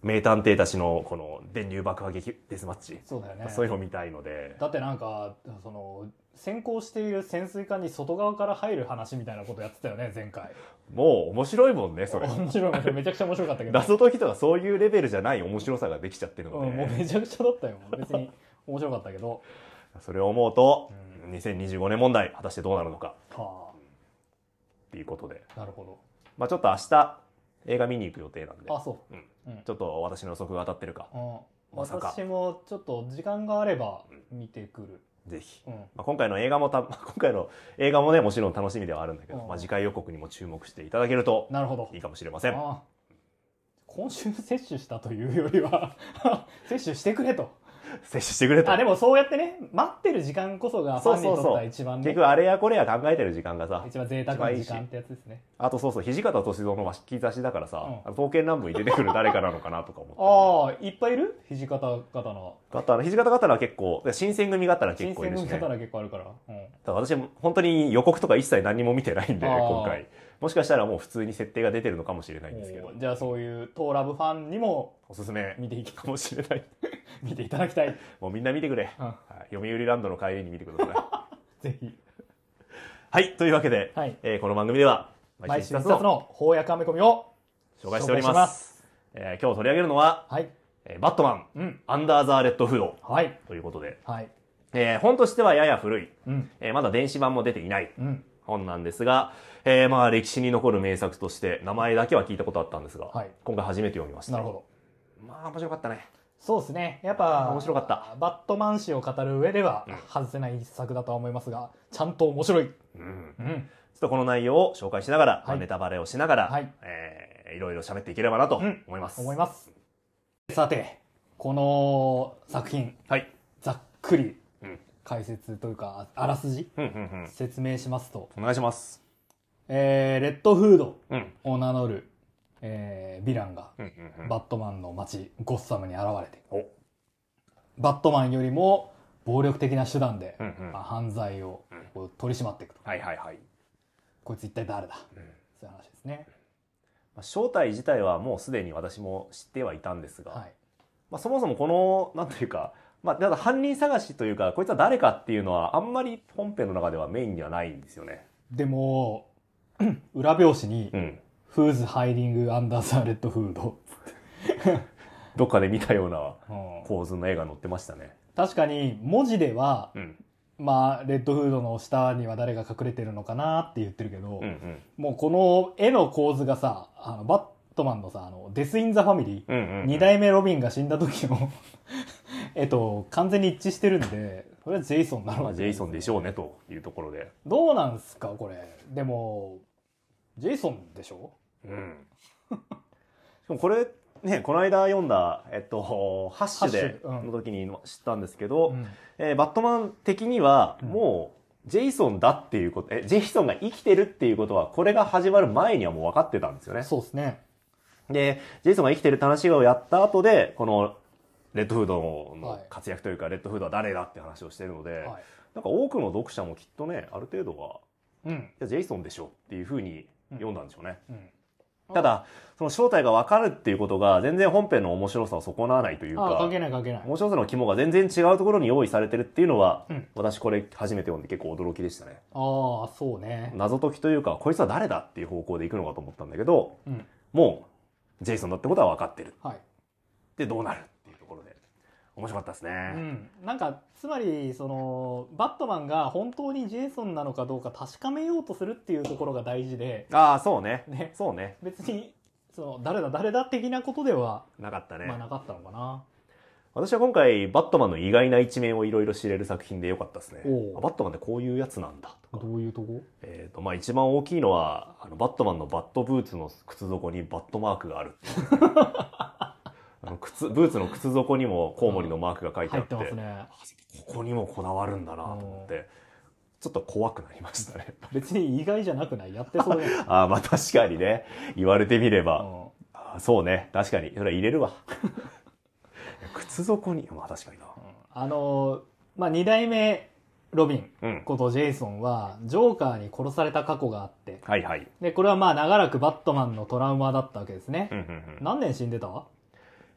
名探偵たちのこの電流爆破劇デスマッチ。 そうだよね。 そういうの見たいので。 だってなんか、その、先行している潜水艦に外側から入る話みたいなことやってたよね、前回。 もう面白いもんね、それ。 面白い面白い。めちゃくちゃ面白かったけど。 謎解きとかそういうレベルじゃない面白さができちゃってるので。 うん、もうめちゃくちゃだったよ。別に面白かったけど。 それを思うと、うん、にせんにじゅうごねん問題、果たしてどうなるのか。 はあ。 っていうことで。 なるほど。 まあちょっと明日、映画見に行く予定なんで。 あ、そう。 うんうん、ちょっと私の予測が当たってるか。うん、 まさか私もちょっと時間があれば見てくる。 うん、ぜひ。うんまあ、今回の映画もた、今回の映画もね、もちろん楽しみではあるんだけど、うん、まあ次回予告にも注目していただけると、なるほど。いいかもしれません。あ今週接種したというよりは接種してくれと。 接種してくれと。 あ、でもそうやってね、待ってる時間こそがファンにとっては一番ね。 結局あれやこれや考えてる時間がさ。 一番贅沢な時間ってやつですね。 あとそうそう、土方歳三の脇差しだからさ、うん、刀剣乱舞に出てくる誰かなのかなとか思って。 ああ、いっぱいいる土方刀。 刀、土方刀は結構、新選組刀結構いるしね。 新選組刀結構あるから。うん。 ただ私本当に予告とか一切何も見てないんで、今回。もしかしたらもう普通に設定が出てるのかもしれないんですけど。 じゃあそういうトーラブファンにもおすすめ見ていくかもしれない。 見ていただきたい。 もうみんな見てくれ。うんはい、読売ランドの帰りに見てください。ぜひ。 はい。というわけで、はいえー、この番組では毎週一冊の翻訳アメコミを紹介しております。ますえー、今日取り上げるのは、はいえー、バットマン、うん、アンダーザーレッドフード、はい、ということで、はいえー、本としてはやや古い、うんえー、まだ電子版も出ていない。うん本なんですが、えー、まあ歴史に残る名作として名前だけは聞いたことあったんですが、はい、今回初めて読みました。 なるほど。 まあ面白かったね。 そうですね。やっぱ面白かった。 バットマン史を語る上では外せない一作だとは思いますが、ちゃんと面白い。うん。 うん、ちょっとこの内容を紹介しながら、はい、ネタバレをしながら、はいえー、いろいろ喋っていければなと思います。 うん、思います。さて、この作品、はい、ざっくり。解説というかあらすじ、うんうんうん、説明しますとお願いします、 えー、レッドフードを名乗る、うんえー、ヴィランが、うんうんうん、バットマンの街ゴッサムに現れてバットマンよりも暴力的な手段で、うんうんまあ、犯罪をこう取り締まっていくと、うん、はいはいはいこいつ一体誰だ、うん、そういう話ですね、 まあ、正体自体はもうすでに私も知ってはいたんですが、はいまあ、そもそもこのなんていうかまあ、ただ犯人探しというかこいつは誰かっていうのはあんまり本編の中ではメインにはないんですよね。 でも裏表紙に、うん、Who's hiding under the red hood どっかで見たような構図の絵が載ってましたね。 確かに文字では、うん、まあレッドフードの下には誰が隠れてるのかなって言ってるけど、うんうん、もうこの絵の構図がさあのバットマンのさあのデス・イン・ザ・ファミリー、うんうんうん、に代目ロビンが死んだ時のえっと、完全に一致してるんで、これはジェイソンだろう、ね。 まあ、ジェイソンでしょうね、というところで。 どうなんすか、これ。でも、ジェイソンでしょうん。 しかもこれ、ね、この間読んだ、えっと、ハッシュで、の時に知ったんですけど、うん、えー、バットマン的には、もう、ジェイソンだっていうこと、え、ジェイソンが生きてるっていうことは、これが始まる前にはもう分かってたんですよね。 そうですね。 で、ジェイソンが生きてるって話をやった後で、この、レッドフードの活躍というか、はい、レッドフードは誰だって話をしてるので、はい、なんか多くの読者もきっとね、ある程度は、うん、じゃあジェイソンでしょっていうふうに読んだんでしょうね。うんうん、ただ、その正体が分かるっていうことが全然本編の面白さを損なわないというか、 関係ない関係ない。 面白さの肝が全然違うところに用意されてるっていうのは、うん、私これ初めて読んで結構驚きでしたね。 ああ、そうね。 謎解きというか、こいつは誰だっていう方向で行くのかと思ったんだけど、うん、もう、ジェイソンだってことは分かってる。はい、で、どうなる面白かったですね、うん、 なんかつまりそのバットマンが本当にジェイソンなのかどうか確かめようとするっていうところが大事で、 ああそうね、ねそうね別にその誰だ誰だ的なことではなかったね、 まあ、なかったのかな。 私は今回バットマンの意外な一面をいろいろ知れる作品でよかったですね。バットマンってこういうやつなんだとか。 どういうとこ？ えーとまあ、一番大きいのはあのバットマンのバットブーツの靴底にバットマークがあるあの靴ブーツの靴底にもコウモリのマークが書いてあって、 入ってますね、 ここにもこだわるんだなと思ってちょっと怖くなりましたね。 別に意外じゃなくない？やってそうだよああまあ確かにね言われてみれば、うん、あそうね確かにそれは入れるわ靴底にまあ確かにな、うん、 あのまあに代目ロビンことジェイソンはジョーカーに殺された過去があって、はいはい、でこれはまあ長らくバットマンのトラウマだったわけですね、うんうんうん、何年死んでた？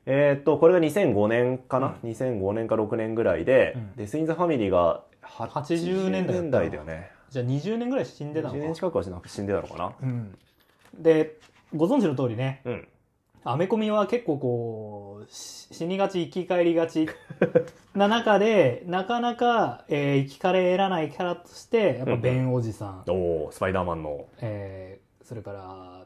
えー、っと、これがにせんごねんかな、うん、にせんごねんかろくねんぐらいで、うん、デス・イン・ザ・ファミリーがはちじゅうねんだいだよね。 じゃあにじゅうねんぐらい死んでたのか。 にじゅうねん近くは死んでたのかな。 うん、で、ご存知の通りね、 うん、 アメコミは結構こう、死にがち、生き返りがちな中で、なかなか、えー、生き返らないキャラとして、やっぱベンおじさん。 うんうん、おー、スパイダーマンの。 えー、それから、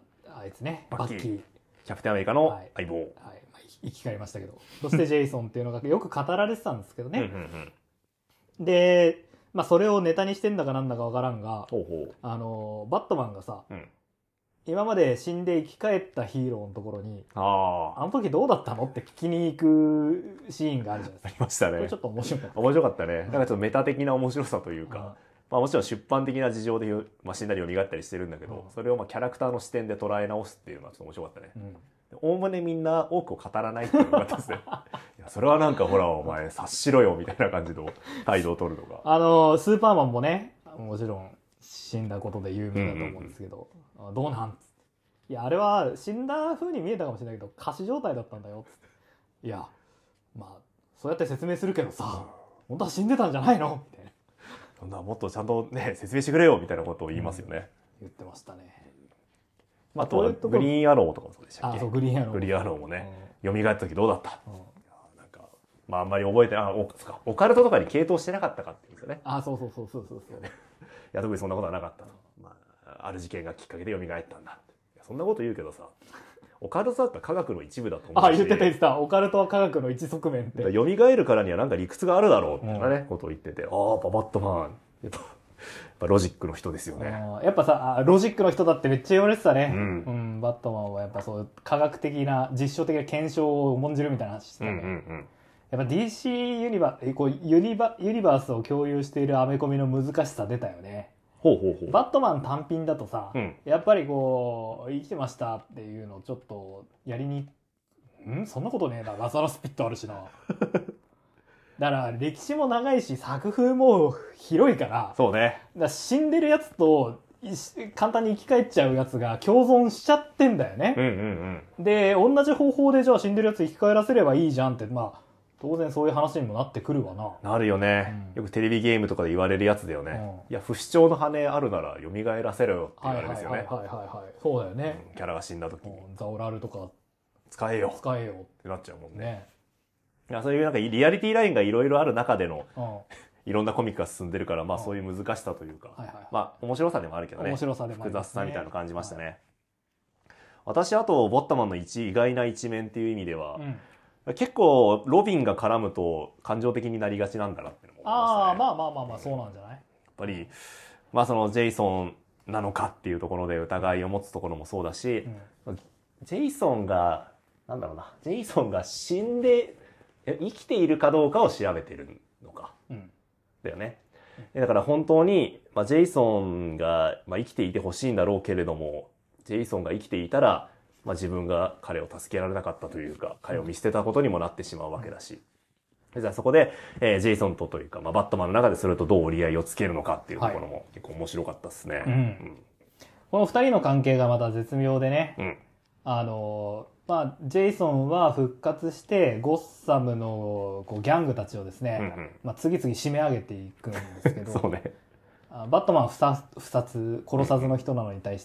あいつね、 バッキー。 バッキーキャプテンアメリカの相棒。はい。はい、 まあ、生き返りましたけど。そしてジェイソンっていうのがよく語られてたんですけどね。 うんうんうん、で、まあそれをネタにしてんだかなんだかわからんが、 ほうほう、 あの、バットマンがさ、 うん、 今まで死んで生き返ったヒーローのところに、 ああの時どうだったのって聞きに行くシーンがあるじゃないですか。 ありましたね。 これちょっと面白かった。 面白かったね。なんかちょっとメタ的な面白さというか、まあもちろん出版的な事情で、まあ、死んだり蘇ったりしてるんだけど、それをまあキャラクターの視点で捉え直すっていうのはちょっと面白かったね。おおむねみんな多くを語らないっていうのがですね。いやそれはなんかほらお前察しろよみたいな感じの態度を取るのが。 あの、スーパーマンもね、もちろん死んだことで有名だと思うんですけど、うんうんうん、どうなんいや、あれは死んだ風に見えたかもしれないけど、仮死状態だったんだよ。いや、まあ、そうやって説明するけどさ、本当は死んでたんじゃないのみたいな。 そんなもっとちゃんとね、説明してくれよみたいなことを言いますよね。 うん、言ってましたね。 まあ、あとはグリーンアローとかもそうでしたっけ。 あ、そう、グリーンアロー。 グリーンアローもね、うん、蘇った時どうだった、うん、なんか、まああんまり覚えてない、あ、お、か、オカルトとかに傾倒してなかったかっていうんですよね。 あ、そうそうそうそうそうそう。 いや、特にそんなことはなかったと。まあ、ある事件がきっかけで蘇ったんだ。そんなこと言うけどさ、オカルトだったら科学の一部だと思うし。 あ、言ってた言ってた。オカルトは科学の一側面って。 蘇るからにはなんか理屈があるだろうみたいなね、うん、ことを言ってて、ああ、ババットマン。やっぱ、やっぱロジックの人ですよね。 やっぱさ、ロジックの人だってめっちゃ言われてたね。 うん。 うん、バットマンはやっぱそういう科学的な、実証的な検証を重んじるみたいな話してたね。うんうんうん。やっぱ ディーシー ユニバこうユニバユニバースを共有しているアメコミの難しさ出たよね。 ほうほうほう。 バットマン単品だとさ、 うん、 やっぱりこう生きてましたっていうのをちょっとやりにんそんなことねえな、ラザラスピットあるしなだから歴史も長いし作風も広いから、 そうね、だから死んでるやつと簡単に生き返っちゃうやつが共存しちゃってんだよね、 うんうんうん、 で同じ方法でじゃあ死んでるやつ生き返らせればいいじゃんって、まあ当然そういう話にもなってくるわな。 なるよね、うん、よくテレビゲームとかで言われるやつだよね、うん、いや不死鳥の羽あるなら蘇らせろよって言われるんですよね。 はいはいはいはい、はい、そうだよね、 うん、キャラが死んだ時に、 うん、ザオラルとか使えよ使えよってなっちゃうもんね。 ね、 いやそういうなんかリアリティラインがいろいろある中での、 うん、 いろんなコミックが進んでるから、まあそういう難しさというか、 はいはいはい、 まあ面白さでもあるけどね、 面白さでもある、 複雑さみたいなの感じましたね、はい、私あとボットマンの一意外な一面っていう意味では、うん、結構ロビンが絡むと感情的になりがちなんだなって思いましたね。 ああ、まあまあまあまあそうなんじゃない、やっぱりまあそのジェイソンなのかっていうところで疑いを持つところもそうだし、うん、ジェイソンがなんだろうな、ジェイソンが死んで生きているかどうかを調べてるのか、うん、だよね、うん、だから本当に、まあ、ジェイソンが、まあ、生きていてほしいんだろうけれども、ジェイソンが生きていたら、まあ、自分が彼を助けられなかったというか、彼を見捨てたことにもなってしまうわけだし、うん、じゃあそこで、えー、ジェイソンとというか、まあ、バットマンの中でそれとどう折り合いをつけるのかっていうところも結構面白かったですね、はい、うんうん、 この二人の関係がまた絶妙でね、 うん、 あのまあ、ジェイソンは復活してゴッサムのこうギャングたちをですね、うんうん、まあ、次々締め上げていくんですけどそうね、 バットマンは不殺、不殺殺さずの人なのに対して、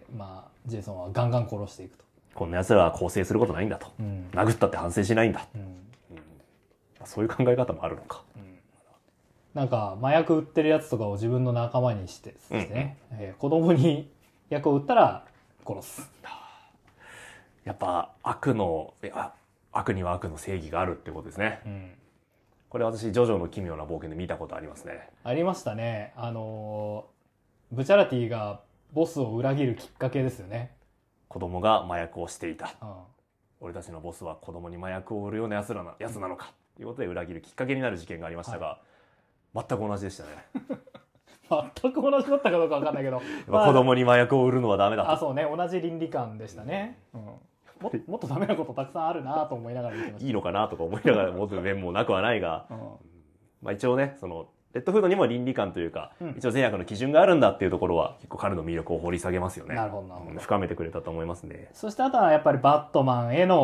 うん、まあ、ジェイソンはガンガン殺していくと。 こんな奴らは更生することないんだと、うん、殴ったって反省しないんだ、うんうん、そういう考え方もあるのか、うん、 なんか麻薬売ってるやつとかを自分の仲間にしてしてね、うんうん、えー、子供に薬を売ったら殺す。 やっぱ悪の悪には悪の正義があるってことですね、うん、これ私ジョジョの奇妙な冒険で見たことありますね。 ありましたね。あのブチャラティがボスを裏切るきっかけですよね。 子供が麻薬をしていた、うん、俺たちのボスは子供に麻薬を売るようなやつらなやつなのかということで裏切るきっかけになる事件がありましたが、はい、全く同じでしたね全く同じだったかどうか分かんないけどまあ、子供に麻薬を売るのはダメだと。 あ、そうね、同じ倫理観でしたね、うん、も, もっとダメなことたくさんあるなと思いながら見てました。 いいのかなとか思いながら持つ面もなくはないが、うん、まあ一応ね、そのレッドフードにも倫理観というか、うん、一応善悪の基準があるんだっていうところは結構彼の魅力を掘り下げますよね。 なるほどなるほど、 深めてくれたと思いますね。 そしてあとはやっぱりバットマンへの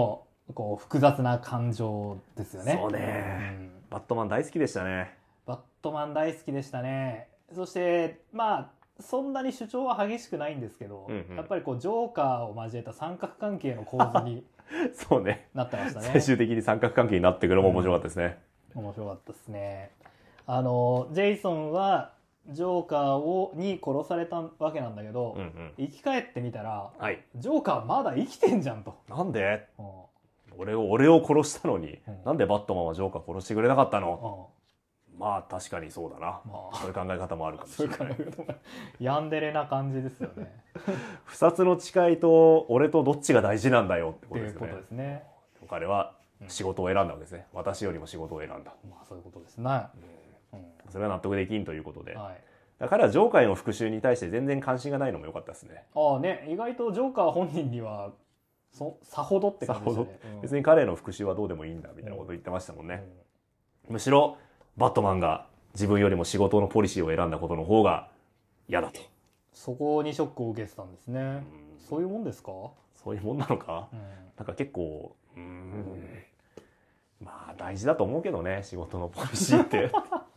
こう複雑な感情ですよね。 そうね、うん、バットマン大好きでしたね。 バットマン大好きでしたね。そしてまあそんなに主張は激しくないんですけど、うんうん、やっぱりこうジョーカーを交えた三角関係の構図にそうねなってましたね。 最終的に三角関係になってくるのも面白かったですね、 うん、面白かったですね。あのジェイソンはジョーカーをに殺されたわけなんだけど、うんうん、生き返ってみたら、はい、ジョーカーまだ生きてんじゃんと。 なんで、うん、俺を俺を殺したのに、うん、なんでバットマンはジョーカー殺してくれなかったの、うん、まあ確かにそうだな、まあ、そういう考え方もあるかもしれない。 ヤンデレな感じですよね。 不殺の誓いと俺とどっちが大事なんだよってことですよね。 っていうことですね。 彼は仕事を選んだわけですね、うん、私よりも仕事を選んだ。 まあそういうことですね、 うん、それは納得できんということで、はい、彼はジョーカーへの復讐に対して全然関心がないのも良かったですね。 ああね、意外とジョーカー本人にはそさほどって感じでしたね、 うん、別に彼への復讐はどうでもいいんだみたいなことを言ってましたもんね、うん、むしろバットマンが自分よりも仕事のポリシーを選んだことの方が嫌だと。 そこにショックを受けてたんですね、うん、そういうもんですか。 そういうもんなのか、うん、なんか結構うーんまあ大事だと思うけどね、仕事のポリシーって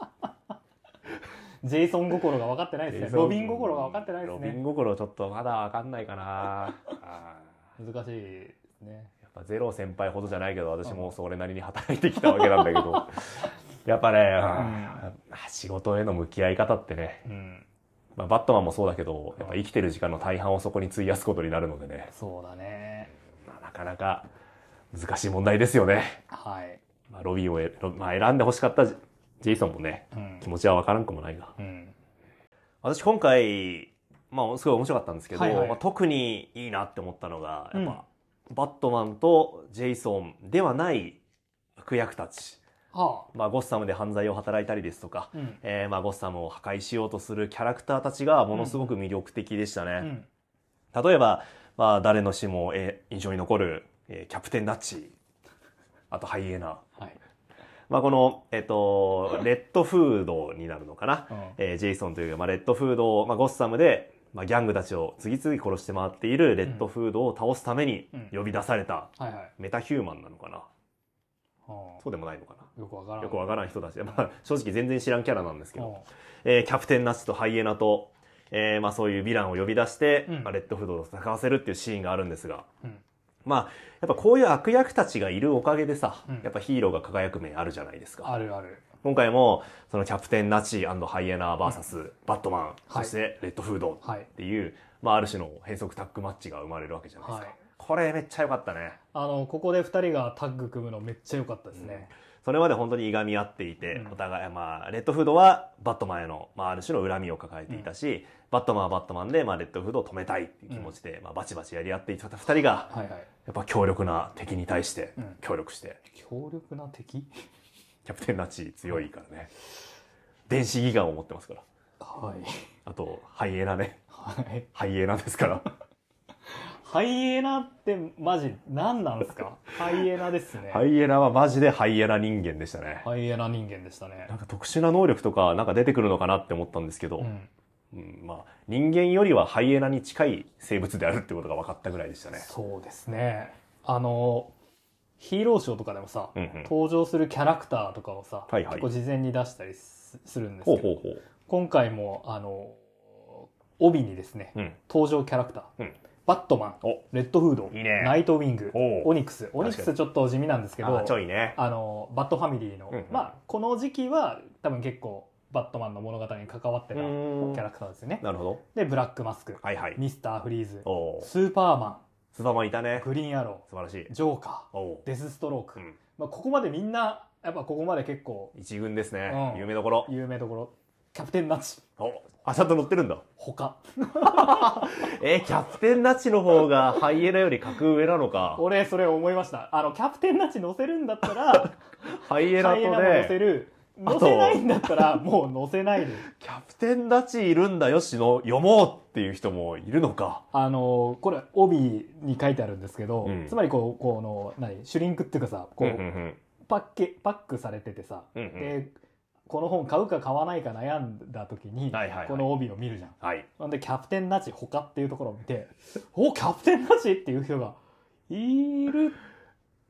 ジェイソン心が分かってないですね。ロビン心が分かってないですね。 ロビン心ちょっとまだ分かんないかな難しいですね。 やっぱゼロ先輩ほどじゃないけど、私もそれなりに働いてきたわけなんだけどやっぱね、うん、仕事への向き合い方ってね、うんまあ、バットマンもそうだけどやっぱ生きてる時間の大半をそこに費やすことになるのでね。 そうだね、 まあ、なかなか難しい問題ですよね。 はい、 まあ、ロビンを、まあ、選んでほしかったジェイソンもね、うん、気持ちは分からんくもないが、うん、私今回、まあ、すごい面白かったんですけど、はいはいまあ、特にいいなって思ったのがやっぱ、うん、バットマンとジェイソンではない悪役たち、はあまあ、ゴッサムで犯罪を働いたりですとか、うんえーまあ、ゴッサムを破壊しようとするキャラクターたちがものすごく魅力的でしたね、うんうん、例えば、まあ、誰の死も、えー、印象に残る、えー、キャプテンナッチ、あとハイエナ、はいまあ、この、えっと、レッドフードになるのかな、うんえー、ジェイソンという、まあ、レッドフードを、まあ、ゴッサムで、まあ、ギャングたちを次々殺して回っているレッドフードを倒すために呼び出された、うんはいはい、メタヒューマンなのかな、そうでもないのかな、 よくわからんよくわからん人たちで、まあ、正直全然知らんキャラなんですけど、えー、キャプテンナッチとハイエナと、えーまあ、そういうヴィランを呼び出して、うんまあ、レッドフードを戦わせるっていうシーンがあるんですが、うん、まあやっぱこういう悪役たちがいるおかげでさ、うん、やっぱヒーローが輝く面あるじゃないですか。 あるある。 今回もそのキャプテンナッチ&ハイエナ ブイエス バットマン、うん、そしてレッドフードっていう、はい、まあ、ある種の変則タッグマッチが生まれるわけじゃないですか、はい、これめっちゃ良かったね。 あのここでふたりがタッグ組むのめっちゃ良かったですね、 うんそれまで本当にいがみ合っていて、うん、お互い、まあ、レッドフードはバットマンへの、まあ、ある種の恨みを抱えていたし、うん、バットマンはバットマンで、まあ、レッドフードを止めたいっていう気持ちで、うんまあ、バチバチやり合っていたふたりが、はいはい、やっぱ強力な敵に対して協力して、 うん、強力な敵キャプテンナッチ強いからね、電子ギガンを持ってますから、 はい、 あとハイエナね、 はい、 ハイエナですからハイエナってマジ何なんですか？ハイエナですね。 ハイエナはマジでハイエナ人間でしたね。 ハイエナ人間でしたね。 なんか特殊な能力とかなんか出てくるのかなって思ったんですけど、うんうん、まあ人間よりはハイエナに近い生物であるってことが分かったぐらいでしたね。 そうですね。あのヒーローショーとかでもさ、うんうん、登場するキャラクターとかをさ、はいはい、結構事前に出したりするんですけど、ほうほうほう今回もあの帯にですね、うん、登場キャラクター、うんバットマン、レッドフード、いいね、ナイトウィング、オニクス。オニクスちょっと地味なんですけど、 あちょいね、 あのバットファミリーの、うんうん、まあこの時期は多分結構バットマンの物語に関わってたキャラクターですよね。 なるほど。 でブラックマスク、 はいはい、 ミスターフリーズ、スーパーマン、 スーパーマンいたね、 グリーンアロー、 素晴らしい、 ジョーカー、デスストローク、うんまあ、ここまでみんなやっぱここまで結構一軍ですね、うん、有名どころ、 有名どころ。キャプテンナッチ。 おあ、ちゃんと乗ってるんだ。 他。 えー、キャプテンナッチの方がハイエナより格上なのか。 俺、それ思いました。あの、キャプテンナッチ乗せるんだったら、 ハイエナとね、 ハイエナも乗せる。乗せないんだったら、もう乗せないで。 キャプテンナッチいるんだよしの、読もうっていう人もいるのか。 あの、これ、帯に書いてあるんですけど、うん、つまりこう、この、何、シュリンクっていうかさ、こう、うんうんうん、パッケ、パックされててさ、うんうん、で、この本買うか買わないか悩んだ時に、はいはいはい、この帯を見るじゃん。はい。なんで、キャプテンナッチ他っていうところを見て、お、キャプテンナッチっていう人がいる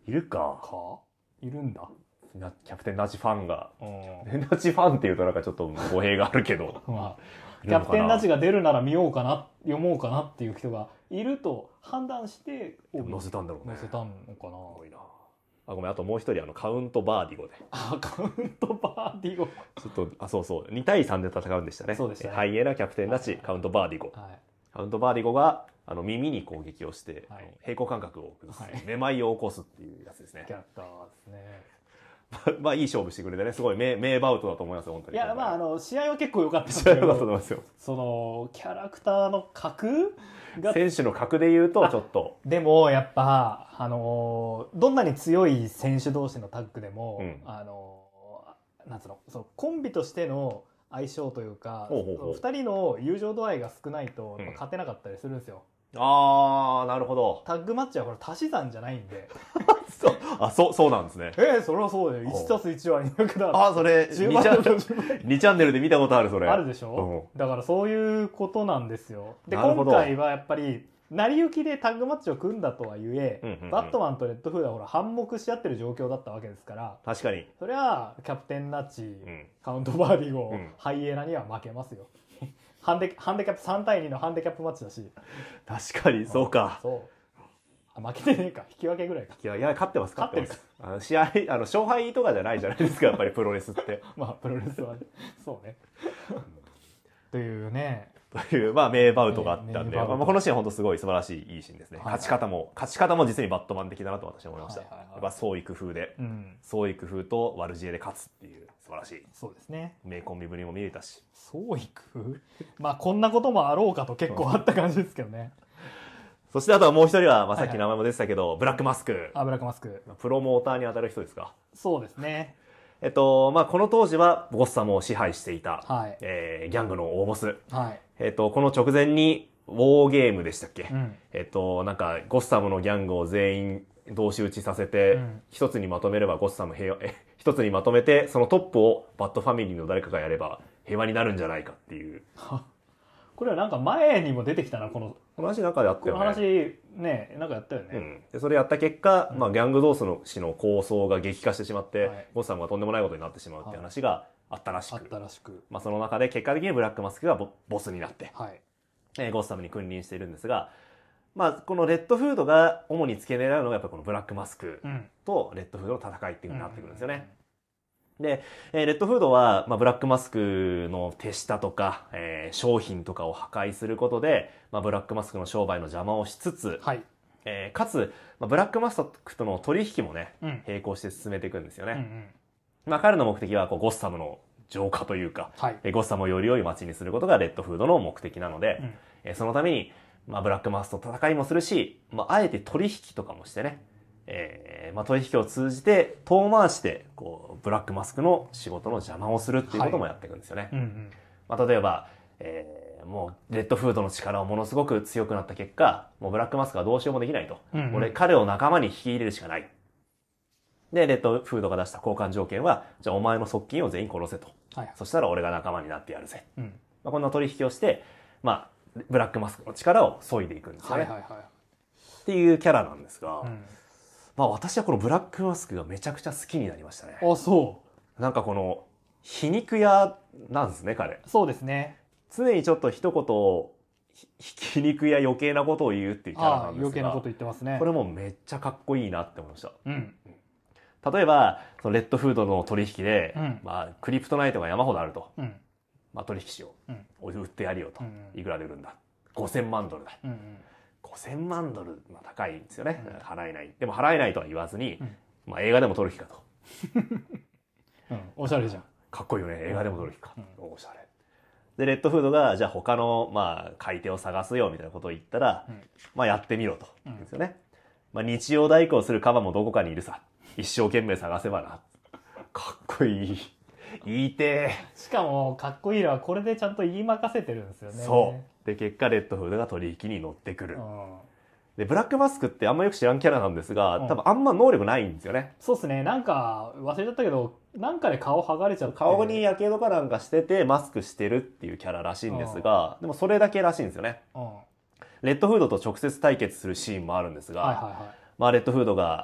いるか。 かいるんだ。 キャプテンナッチファンが。キャプテンナッチファンって言うとなんかちょっと語弊があるけど。 まあ、キャプテンナッチが出るなら見ようかな、読もうかなっていう人がいると判断して、 載せたんだろうね。 載せたのかな。すごいな。あ、ごめん、あともう一人、あの、カウントバーディゴで。 あ、カウントバーディゴ。ちょっと、あ、そうそう。に対さんで戦うんでしたね。 そうでしたね。 ハイエナ、キャプテンナッチ、カウントバーディゴ。はい、カウントバーディゴが、あの、耳に攻撃をして、はい、平衡感覚を崩す、はい、めまいを起こすっていうやつですね。 キャラクターですね。 まあいい勝負してくれてね、すごい名名バウトだと思いますよ、本当に。 いや、まああの試合は結構良かったですけど、試合は良かったと思いますよ。 そのキャラクターの格が選手の格で言うとちょっと。 でもやっぱあのどんなに強い選手同士のタッグでも、うん、あのなんつうの、そのコンビとしての相性というか、ふたりの友情度合いが少ないと勝てなかったりするんですよ。 うん、あー、なるほど。 タッグマッチはこれ足し算じゃないんで。 そうあそうそうなんですね。 えー、それはそうだよ。いちたすいちはにひゃくだ。 あ、それにチャンネルで見たことある、それ。 あるでしょ、うん、だからそういうことなんですよ。で今回はやっぱり成り行きでタッグマッチを組んだとはいえ、うんうんうん、バットマンとレッドフードはほら反目し合ってる状況だったわけですから、 確かにそれはキャプテンナッチ、うん、カウントバーディゴ、うん、ハイエナには負けますよ。ハンデハンデキャップさんたいにのハンデキャップマッチだし。 確かにそうか。 そうあ負けてねえか、引き分けぐらいか。 いやいや、勝ってます、勝ってます。あの試合、あの勝敗とかじゃないじゃないですか、やっぱりプロレスって。 まあプロレスはね、そうね。というね。 という、まあ名バウトがあったんで、まあ、このシーンは本当すごい素晴らしいいいシーンですね。はいはい、勝ち方も、勝ち方も実にバットマン的だなと私は思いました。はいはいはい、やっぱ創意工夫で、うん、創意工夫と悪知恵で勝つっていう素晴らしい。 そうですね。 名コンビぶりも見れたし。 創意工夫まあこんなこともあろうかと結構あった感じですけどね。 そしてあとはもう一人は、まあ、さっき名前も出てたけど、はいはい、ブラックマスク。 あ、ブラックマスク。 プロモーターに当たる人ですか。 そうですね。 えっと、まあ、この当時はゴッサムを支配していた、はい、えー、ギャングの大ボス。はい、えっと、この直前に、ウォーゲームでしたっけ、うん、えっと、なんか、ゴッサムのギャングを全員同士打ちさせて、うん、一つにまとめればゴッサム平和、え、一つにまとめて、そのトップをバッドファミリーの誰かがやれば平和になるんじゃないかっていう。 これはなんか前にも出てきたな、この。 この話なんかであったよね。 この話ね、なんかやったよね。 うん、でそれやった結果、うん、まあギャング同士の死の抗争が激化してしまって、はい、ゴッサムがとんでもないことになってしまうっていう話があったらしく。 あったらしく。 まあその中で結果的にブラックマスクが ボ, ボスになって、はい、えー、ゴッサムに君臨しているんですが、まあこのレッドフードが主に付け狙うのがやっぱこのブラックマスクとレッドフードの戦いっていう風になってくるんですよね。うんうんうんで、えー、レッドフードは、まあ、ブラックマスクの手下とか、えー、商品とかを破壊することで、まあ、ブラックマスクの商売の邪魔をしつつ、はいえー、かつ、まあ、ブラックマスクとの取引もね、うん、並行して進めていくんですよね。うんうんまあ、彼の目的はこうゴッサムの浄化というか、はい、ゴッサムをより良い街にすることがレッドフードの目的なので、うんえー、そのために、まあ、ブラックマスクと戦いもするし、まあ、あえて取引とかもしてね、えーまあ、取引を通じて遠回してこうブラックマスクの仕事の邪魔をするっていうこともやっていくんですよね。はいうんうんまあ、例えば、えー、もうレッドフードの力はものすごく強くなった結果もうブラックマスクはどうしようもできないと、うんうん、俺彼を仲間に引き入れるしかない。でレッドフードが出した交換条件はじゃあお前の側近を全員殺せと、はい、そしたら俺が仲間になってやるぜ、うんまあ、こんな取引をして、まあ、ブラックマスクの力を削いでいくんですよね、はいはいはい、っていうキャラなんですが、うんまあ私はこのブラックマスクがめちゃくちゃ好きになりましたね。 あ、そう。 なんかこの皮肉屋なんですね、彼。 そうですね。 常にちょっと一言皮肉や余計なことを言うっていうキャラなんですが、 余計なこと言ってますね。 これもめっちゃかっこいいなって思いました。うん。例えばそのレッドフードの取引で、うんまあクリプトナイトが山ほどあると、うん、まあ取引しよう、うん、売ってやるよと、うん、いくらで売るんだ。ごせんまんドルだ。うんうんごせんまんドル、まあ、高いんですよね、うん、払えないでも払えないとは言わずに、うんまあ、映画でも撮る気かと、 うん、おしゃれじゃんかっこいいよね映画でも撮る気か、うん、おしゃれでレッドフードがじゃあ他の、まあ、買い手を探すよみたいなことを言ったら、うんまあ、やってみろと言うんですよね、まあ、日曜代行するカバもどこかにいるさ一生懸命探せばなかっこいい言いてーしかもかっこいいのはこれでちゃんと言い任せてるんですよね。 そうで結果レッドフードが取引に乗ってくる、うん、でブラックマスクってあんまよく知らんキャラなんですが、うん、多分あんま能力ないんですよね。 そうですねなんか忘れちゃったけどなんかで顔剥がれちゃって顔にやけどかなんかしててマスクしてるっていうキャラらしいんですが、うん、でもそれだけらしいんですよね、うん、レッドフードと直接対決するシーンもあるんですが、はいはいはいまあ、レッドフードが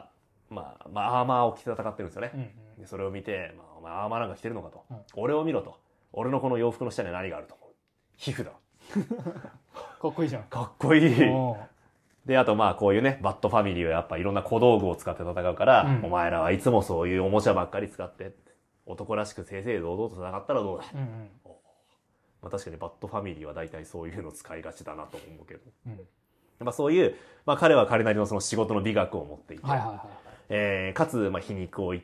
まあ、まあ、アーマーを着て戦ってるんですよね。 うんうんでそれを見て、まあ、お前アーマーなんか着てるのかと。 うん俺を見ろと。俺のこの洋服の下には何があると思う。皮膚だ。 かっこいいじゃん。 かっこいい。 おーで、あとまあこういうね、バッドファミリーはやっぱいろんな小道具を使って戦うから、 うんお前らはいつもそういうおもちゃばっかり使って、男らしく正々堂々と戦ったらどうだ。 うんうんまあ確かにバッドファミリーは大体そういうの使いがちだなと思うけど。 うんまあそういう、まあ彼は彼なりのその仕事の美学を持っていて、 はいはいはい。 えーかつ、まあ皮肉を言って、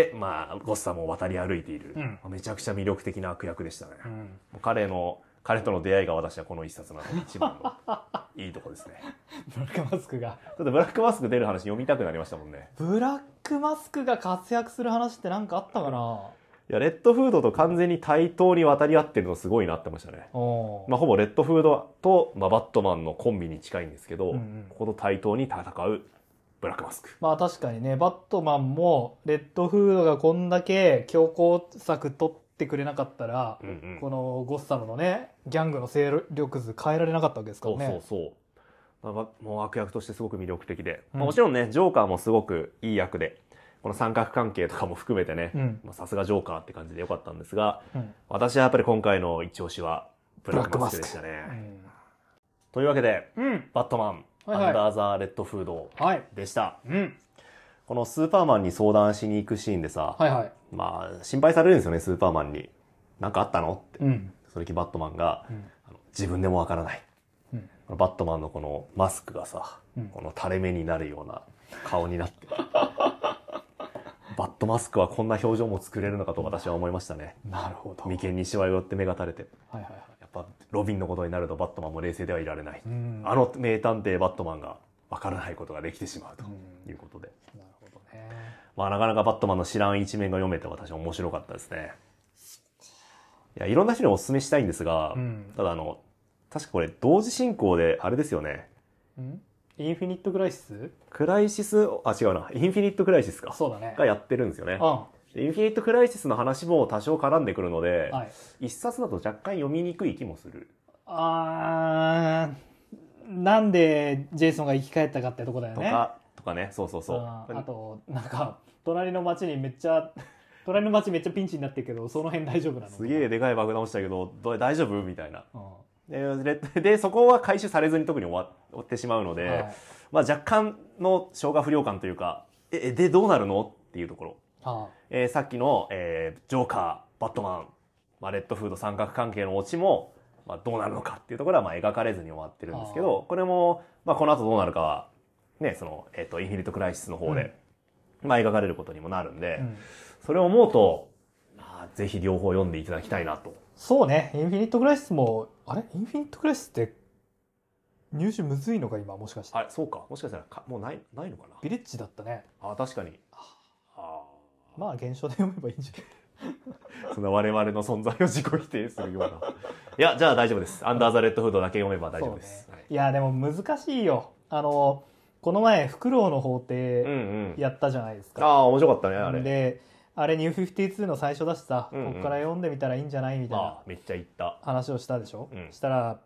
まあゴッサムを渡り歩いている、 うんめちゃくちゃ魅力的な悪役でしたね。 うん、 もう彼の、彼との出会いが私はこの一冊の中で一番のいいとこですね。 ブラックマスクが。 だってブラックマスク出る話読みたくなりましたもんね。 ブラックマスクが活躍する話って何かあったかな。 いや、レッドフードと完全に対等に渡り合ってるのすごいなってましたね。 おーまあほぼレッドフードと、まあ、バットマンのコンビに近いんですけど、 うんうんここと対等に戦うブラックマスク。 まあ確かにね、バットマンもレッドフードがこんだけ強硬策取ってくれなかったら、 うんうんこのゴッサムのねギャングの勢力図変えられなかったわけですからね。 そうそうそう。まあ、もう悪役としてすごく魅力的で、 うんまあもちろんね、ジョーカーもすごくいい役で、この三角関係とかも含めてね、 うんまあさすがジョーカーって感じでよかったんですが、 うん私はやっぱり今回の一押しはブラックマスクでしたね。 うんというわけで、 うんバットマン、 はいはいアンダーザ・レッドフードはいでした。 うんこのスーパーマンに相談しに行くシーンでさ、 はいはいまあ心配されるんですよね、スーパーマンに。なんかあったのって。 うんその時バットマンが、 うんあの自分でもわからない。 うんバットマンのこのマスクがさ、 うんこの垂れ目になるような顔になって。バットマスクはこんな表情も作れるのかと私は思いましたね。 なるほど。 眉間にしわ寄って目が垂れて。 はいはいはい。 やっぱロビンのことになるとバットマンも冷静ではいられない。 うんあの名探偵バットマンがわからないことができてしまうということで。 なるほどね。 まあなかなかバットマンの知らん一面が読めて私は面白かったですね。いや、いろんな人にお勧めしたいんですが、 うんただあの、確かこれ同時進行であれですよね。 うんインフィニットクライシス？ クライシス、あ、違うな。インフィニットクライシスか。 そうだね。 がやってるんですよね。 あインフィニットクライシスの話も多少絡んでくるので、 はい。 一冊だと若干読みにくい気もする。 あーなんでジェイソンが生き返ったかってとこだよね。 とか、とかね。そうそうそう。 あーあとなんか隣の町にめっちゃ隣の町めっちゃピンチになってるけどその辺大丈夫なの？ すげえでかい爆弾落ちたけど、どれ大丈夫みたいな。 うんで、ででそこは回収されずに特に終わ終わってしまうので、 はいまあ若干の消化不良感というか、え、で、どうなるのっていうところ。 はえーさっきの、えージョーカー、バットマン、まあ、レッドフード三角関係のオチも、まあ、どうなるのかっていうところはまあ描かれずに終わってるんですけど、これも、まあ、この後どうなるかは、ね、その、えっ、と、インフィニットクライシスの方で、まあ、描かれることにもなるんで、 あ、うんそれを思うと、まあ、ぜひ両方読んでいただきたいなと。 そうね。インフィニットクライシスもあれインフィニットクライシスって入手むずいのか今もしかして。 あれ、そうか。もしかしたらか、もうない、ないのかな。 ビレッジだったね。 あ、確かに。あまあ現象で読めばいいんじゃないそんな我々の存在を自己否定するような。いや、じゃあ大丈夫です。アンダーザ・レッドフードだけ読めば大丈夫です。 そうねはいいやでも難しいよ。あのこの前フクロウの法うん廷うん。 やったじゃないですか。 ああ、面白かったね、あれ。 であれニューフィフティーツーの最初だしさ、 うんうんここから読んでみたらいいんじゃないみたいなああ、めっちゃ言った。 話をしたでしょ。 うんしたら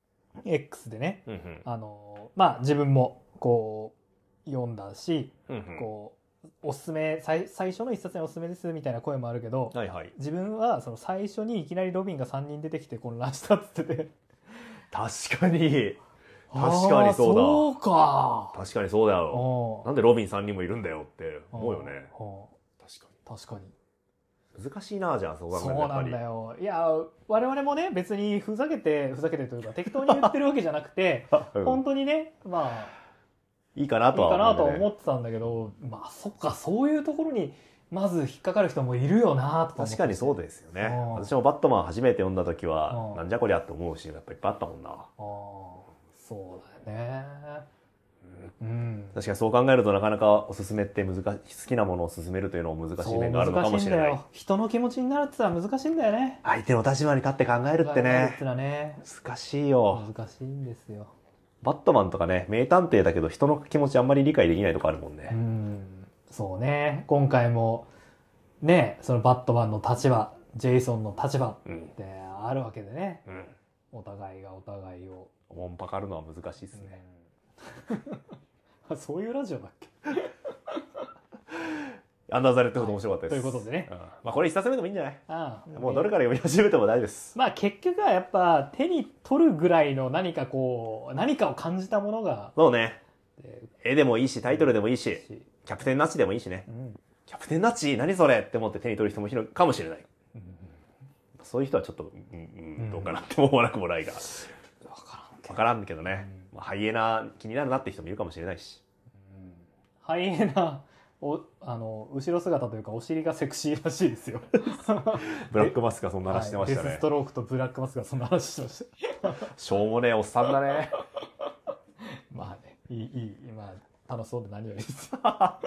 X でね、 うんうん。 あのまあ自分もこう読んだし、 うんうんこうおすすめ最最初の一冊におすすめですみたいな声もあるけど、 はいはい。 自分はその最初にいきなりロビンがさんにん出てきて混乱したっつってて確かに。確かにそうだあーそうか確かにそうだよ。 おなんでロビンさんにんもいるんだよって思うよね。 お確か確かにに。難しいな、じゃあ、そう考えるとそうなんだやっよ。いや我々もね別にふざけてふざけてというか適当に言ってるわけじゃなくてぱり。うん本当にねまあいいかないとはいかなとはうね思ってたんだけど、まあそっかそういうところにまず引っかかる人もいるよなとか思って確かにそうですよね。 うん私もバットマン初めて読んだ時はう、んなんじゃこりゃって思うシーンがやっぱいっぱいあったもんな。 ああそうだよねうん確かにそう考えるとなかなかおすすめって難しい、好きなものを勧めるというのも難しい面があるのかもしれない。 そう難しいんだよ人の気持ちになるって言ったら難しいんだよね相手の立場に立って考えるって考えるねって、のはね難しいよ。 難しいんですよバットマンとかね、名探偵だけど人の気持ちあんまり理解できないとかあるもんうね。 んそうね今回もねそのバットマンの立場ジェイソンの立場っうん。 てあるわけでねうん。 お互いがお互いを、 おもんぱかるのは難しいですね。 うんあそういうラジオだっけアンダーザレッドフード面白かったです。 ということでね。 うん、まあこれ一冊目でもいいんじゃない？ ああ、 もうどれから読み始めても大丈夫です。 まあ結局はやっぱ手に取るぐらいの何かこう、何かを感じたものが。 そうね。絵でもいいし、タイトルでもいいし、キャプテンナッチでもいいしね。うん、キャプテンナッチ何それって思って手に取る人もいるかもしれない。うん、そういう人はちょっと、うん、どうかなって思わなくもないが。わからん。わからんけどね。うん、ハイエナ気になるなって人もいるかもしれないし。 うん、ハイエナ、おあの後ろ姿というかお尻がセクシーらしいですよ。 ブラックマスクがそんな話してましたね。 デスストロークとブラックマスクがそんな話してました。 しょうもねえおっさんだね。 まあね、いいいいまあ楽しそうで何よりです。はい、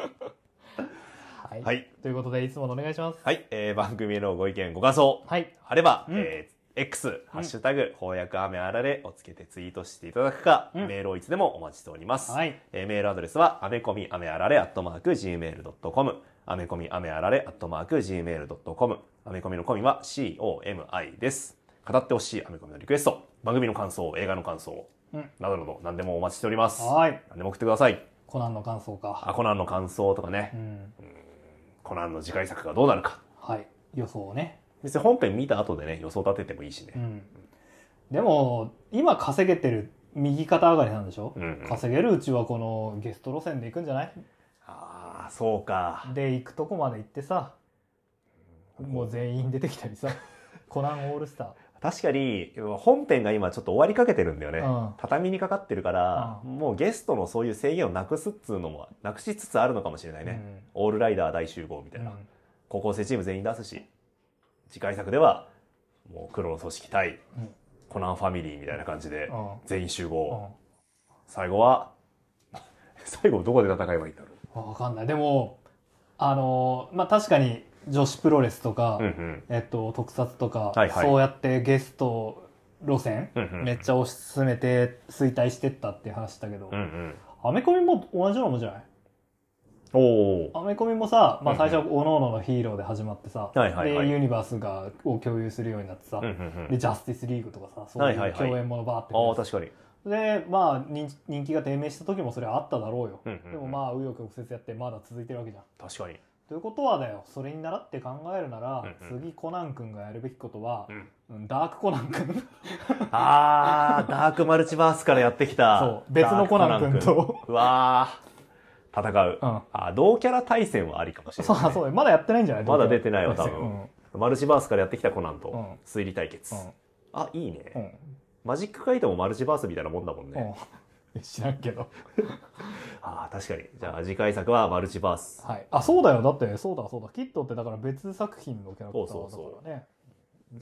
はい。ということでいつものお願いします。 はい、えー、番組へのご意見ご感想、はい、あれば、うん、えーX、ハッシュタグ、翻訳雨あられをつけてツイートしていただくか、うん、メールをいつでもお待ちしております。はい、えー、メールアドレスは、あめこみあめあられ、アットマーク、ジーメールドットコム、あめこみあめあられ、アットマーク、ジーメールドットコム、あめこみのコミは シーオーエムアイ です。語ってほしいあめこみのリクエスト、番組の感想、映画の感想、うん、などなど何でもお待ちしております。はい。何でも送ってください。 コナンの感想か。 あ、コナンの感想とかね。うん、うん、コナンの次回作がどうなるか。 はい。予想をね。 別に本編見た後でね、予想立ててもいいしね。うん、 でも今稼げてる右肩上がりなんでしょ、うんうん、稼げるうちはこのゲスト路線で行くんじゃない？ ああ、そうか。 で行くとこまで行ってさ、もう全員出てきたりさ、コナンオールスター。 確かに本編が今ちょっと終わりかけてるんだよね。うん、畳にかかってるから、うん、もうゲストのそういう制限をなくすっつうのもなくしつつあるのかもしれないね。うん、オールライダー大集合みたいな、うん、高校生チーム全員出すし、次回作ではもう黒の組織対、うん、コナンファミリーみたいな感じで全員集合、うん、最後は最後どこで戦えばいいんだろう。分かんない。でもあのまあ確かに女子プロレスとか、うんうん、えっと、特撮とか、はいはい、そうやってゲスト路線、うんうん、めっちゃ推し進めて衰退してったっていう話だけど、うんうん、アメコミも同じようなもんじゃない？おアメコミもさ、まあ、最初は各々のヒーローで始まってさ、うんうん、でユニバースがを共有するようになってさ、うんうんうん、でジャスティスリーグとかさ、そういう共演ものバーって、 はいはいはい、あ確かに。 でまあ人気が低迷した時もそれはあっただろうよ、うんうんうん、でもまあ紆余曲折やってまだ続いてるわけじゃん。 確かに。 ということはだよ、それに倣って考えるなら、うんうん、次コナン君がやるべきことは、うん、ダークコナン君。 あー、ダークマルチバースからやってきた。 そう、別のコナン君と。 うわー、戦う。うん、あ、同キャラ対戦はありかもしれない、ね。 そうそう、まだやってないんじゃない？ まだ出てないわ、多分、うん。マルチバースからやってきたコナンと推理対決。うん、あ、いいね、うん。マジックカイトもマルチバースみたいなもんだもんね。うん知らんけど。 ああ、確かに。じゃあ次回作はマルチバース。 はい。あ、そうだよ。だって、そうだそうだ。キットってだから別作品のキャラクターだからね。そうそうそう。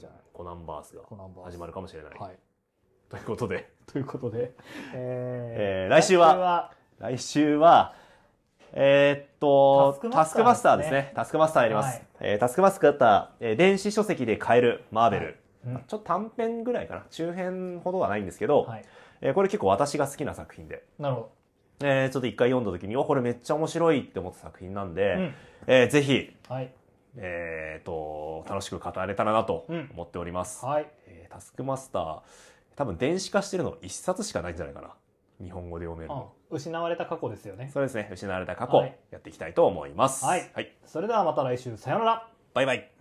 じゃあコナンバースが始まるかもしれない。はい。ということで。 ということで。 えー、えー、来週は、来週は、えー、っと、タスクマスターですね。タスクマスターやります。はい、えー、タスクマスター、えー、電子書籍で買えるマーベル。はいうん、ちょっと短編ぐらいかな。中編ほどはないんですけど、はいえー、これ結構私が好きな作品で。 なるほど。えー、ちょっと一回読んだ時に、お、これめっちゃ面白いって思った作品なんで、うんえー、ぜひ、はい、えーと、楽しく語れたらなと思っております。うん、はいえー。タスクマスター、多分電子化してるの一冊しかないんじゃないかな。日本語で読めるの。 失われた過去ですよね。 そうですね。失われた過去、はい、やっていきたいと思います。 はい。はい、それではまた来週、さよなら。 バイバイ。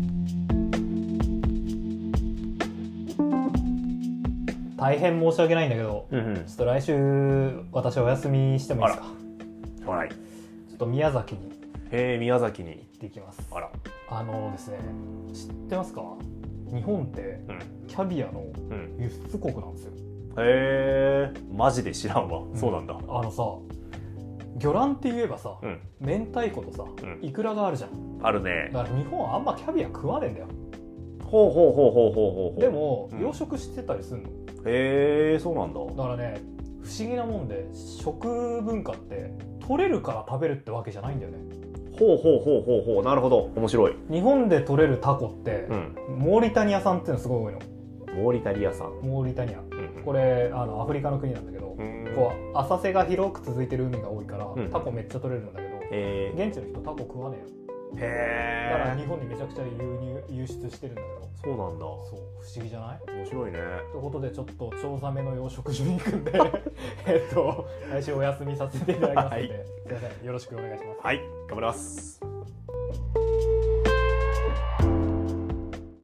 大変申し訳ないんだけど、うんうん、ちょっと来週私お休みしてもいいですか？ はい。 ちょっと宮崎に。 へえ、宮崎に行ってきます。 あら。 あのですね、知ってますか？日本ってキャビアの輸出国なんですよ。 うん、へえ、マジで知らんわ。うん、そうなんだ。 あのさ、魚卵って言えばさ、うん、明太子とさ、うん、イクラがあるじゃん。 あるね。 だから日本はあんまキャビア食わねえんだよ。 ほうほうほうほうほうほう。 でも、うん、養殖してたりするの。 へえ、そうなんだ。 だからね、不思議なもんで食文化って取れるから食べるってわけじゃないんだよね。 ほうほうほうほうほう。なるほど、面白い。 日本で取れるタコって、うん、モーリタニア産っていうのすごい多いの。 モーリタリア産。 モーリタニア、うんうん、これあのアフリカの国なんだけど、こう浅瀬が広く続いてる海が多いから、うん、タコめっちゃ取れるんだけど、えー、現地の人タコ食わねえよ。へえ。だから日本にめちゃくちゃ輸入輸出してるんだけど。 そうなんだ。 そう、不思議じゃない？ 面白いね。 ということでちょっとチョウザメの養殖所に行くんでえっと来週お休みさせていただきますので、はい、すいません、よろしくお願いします。 はい、頑張ります。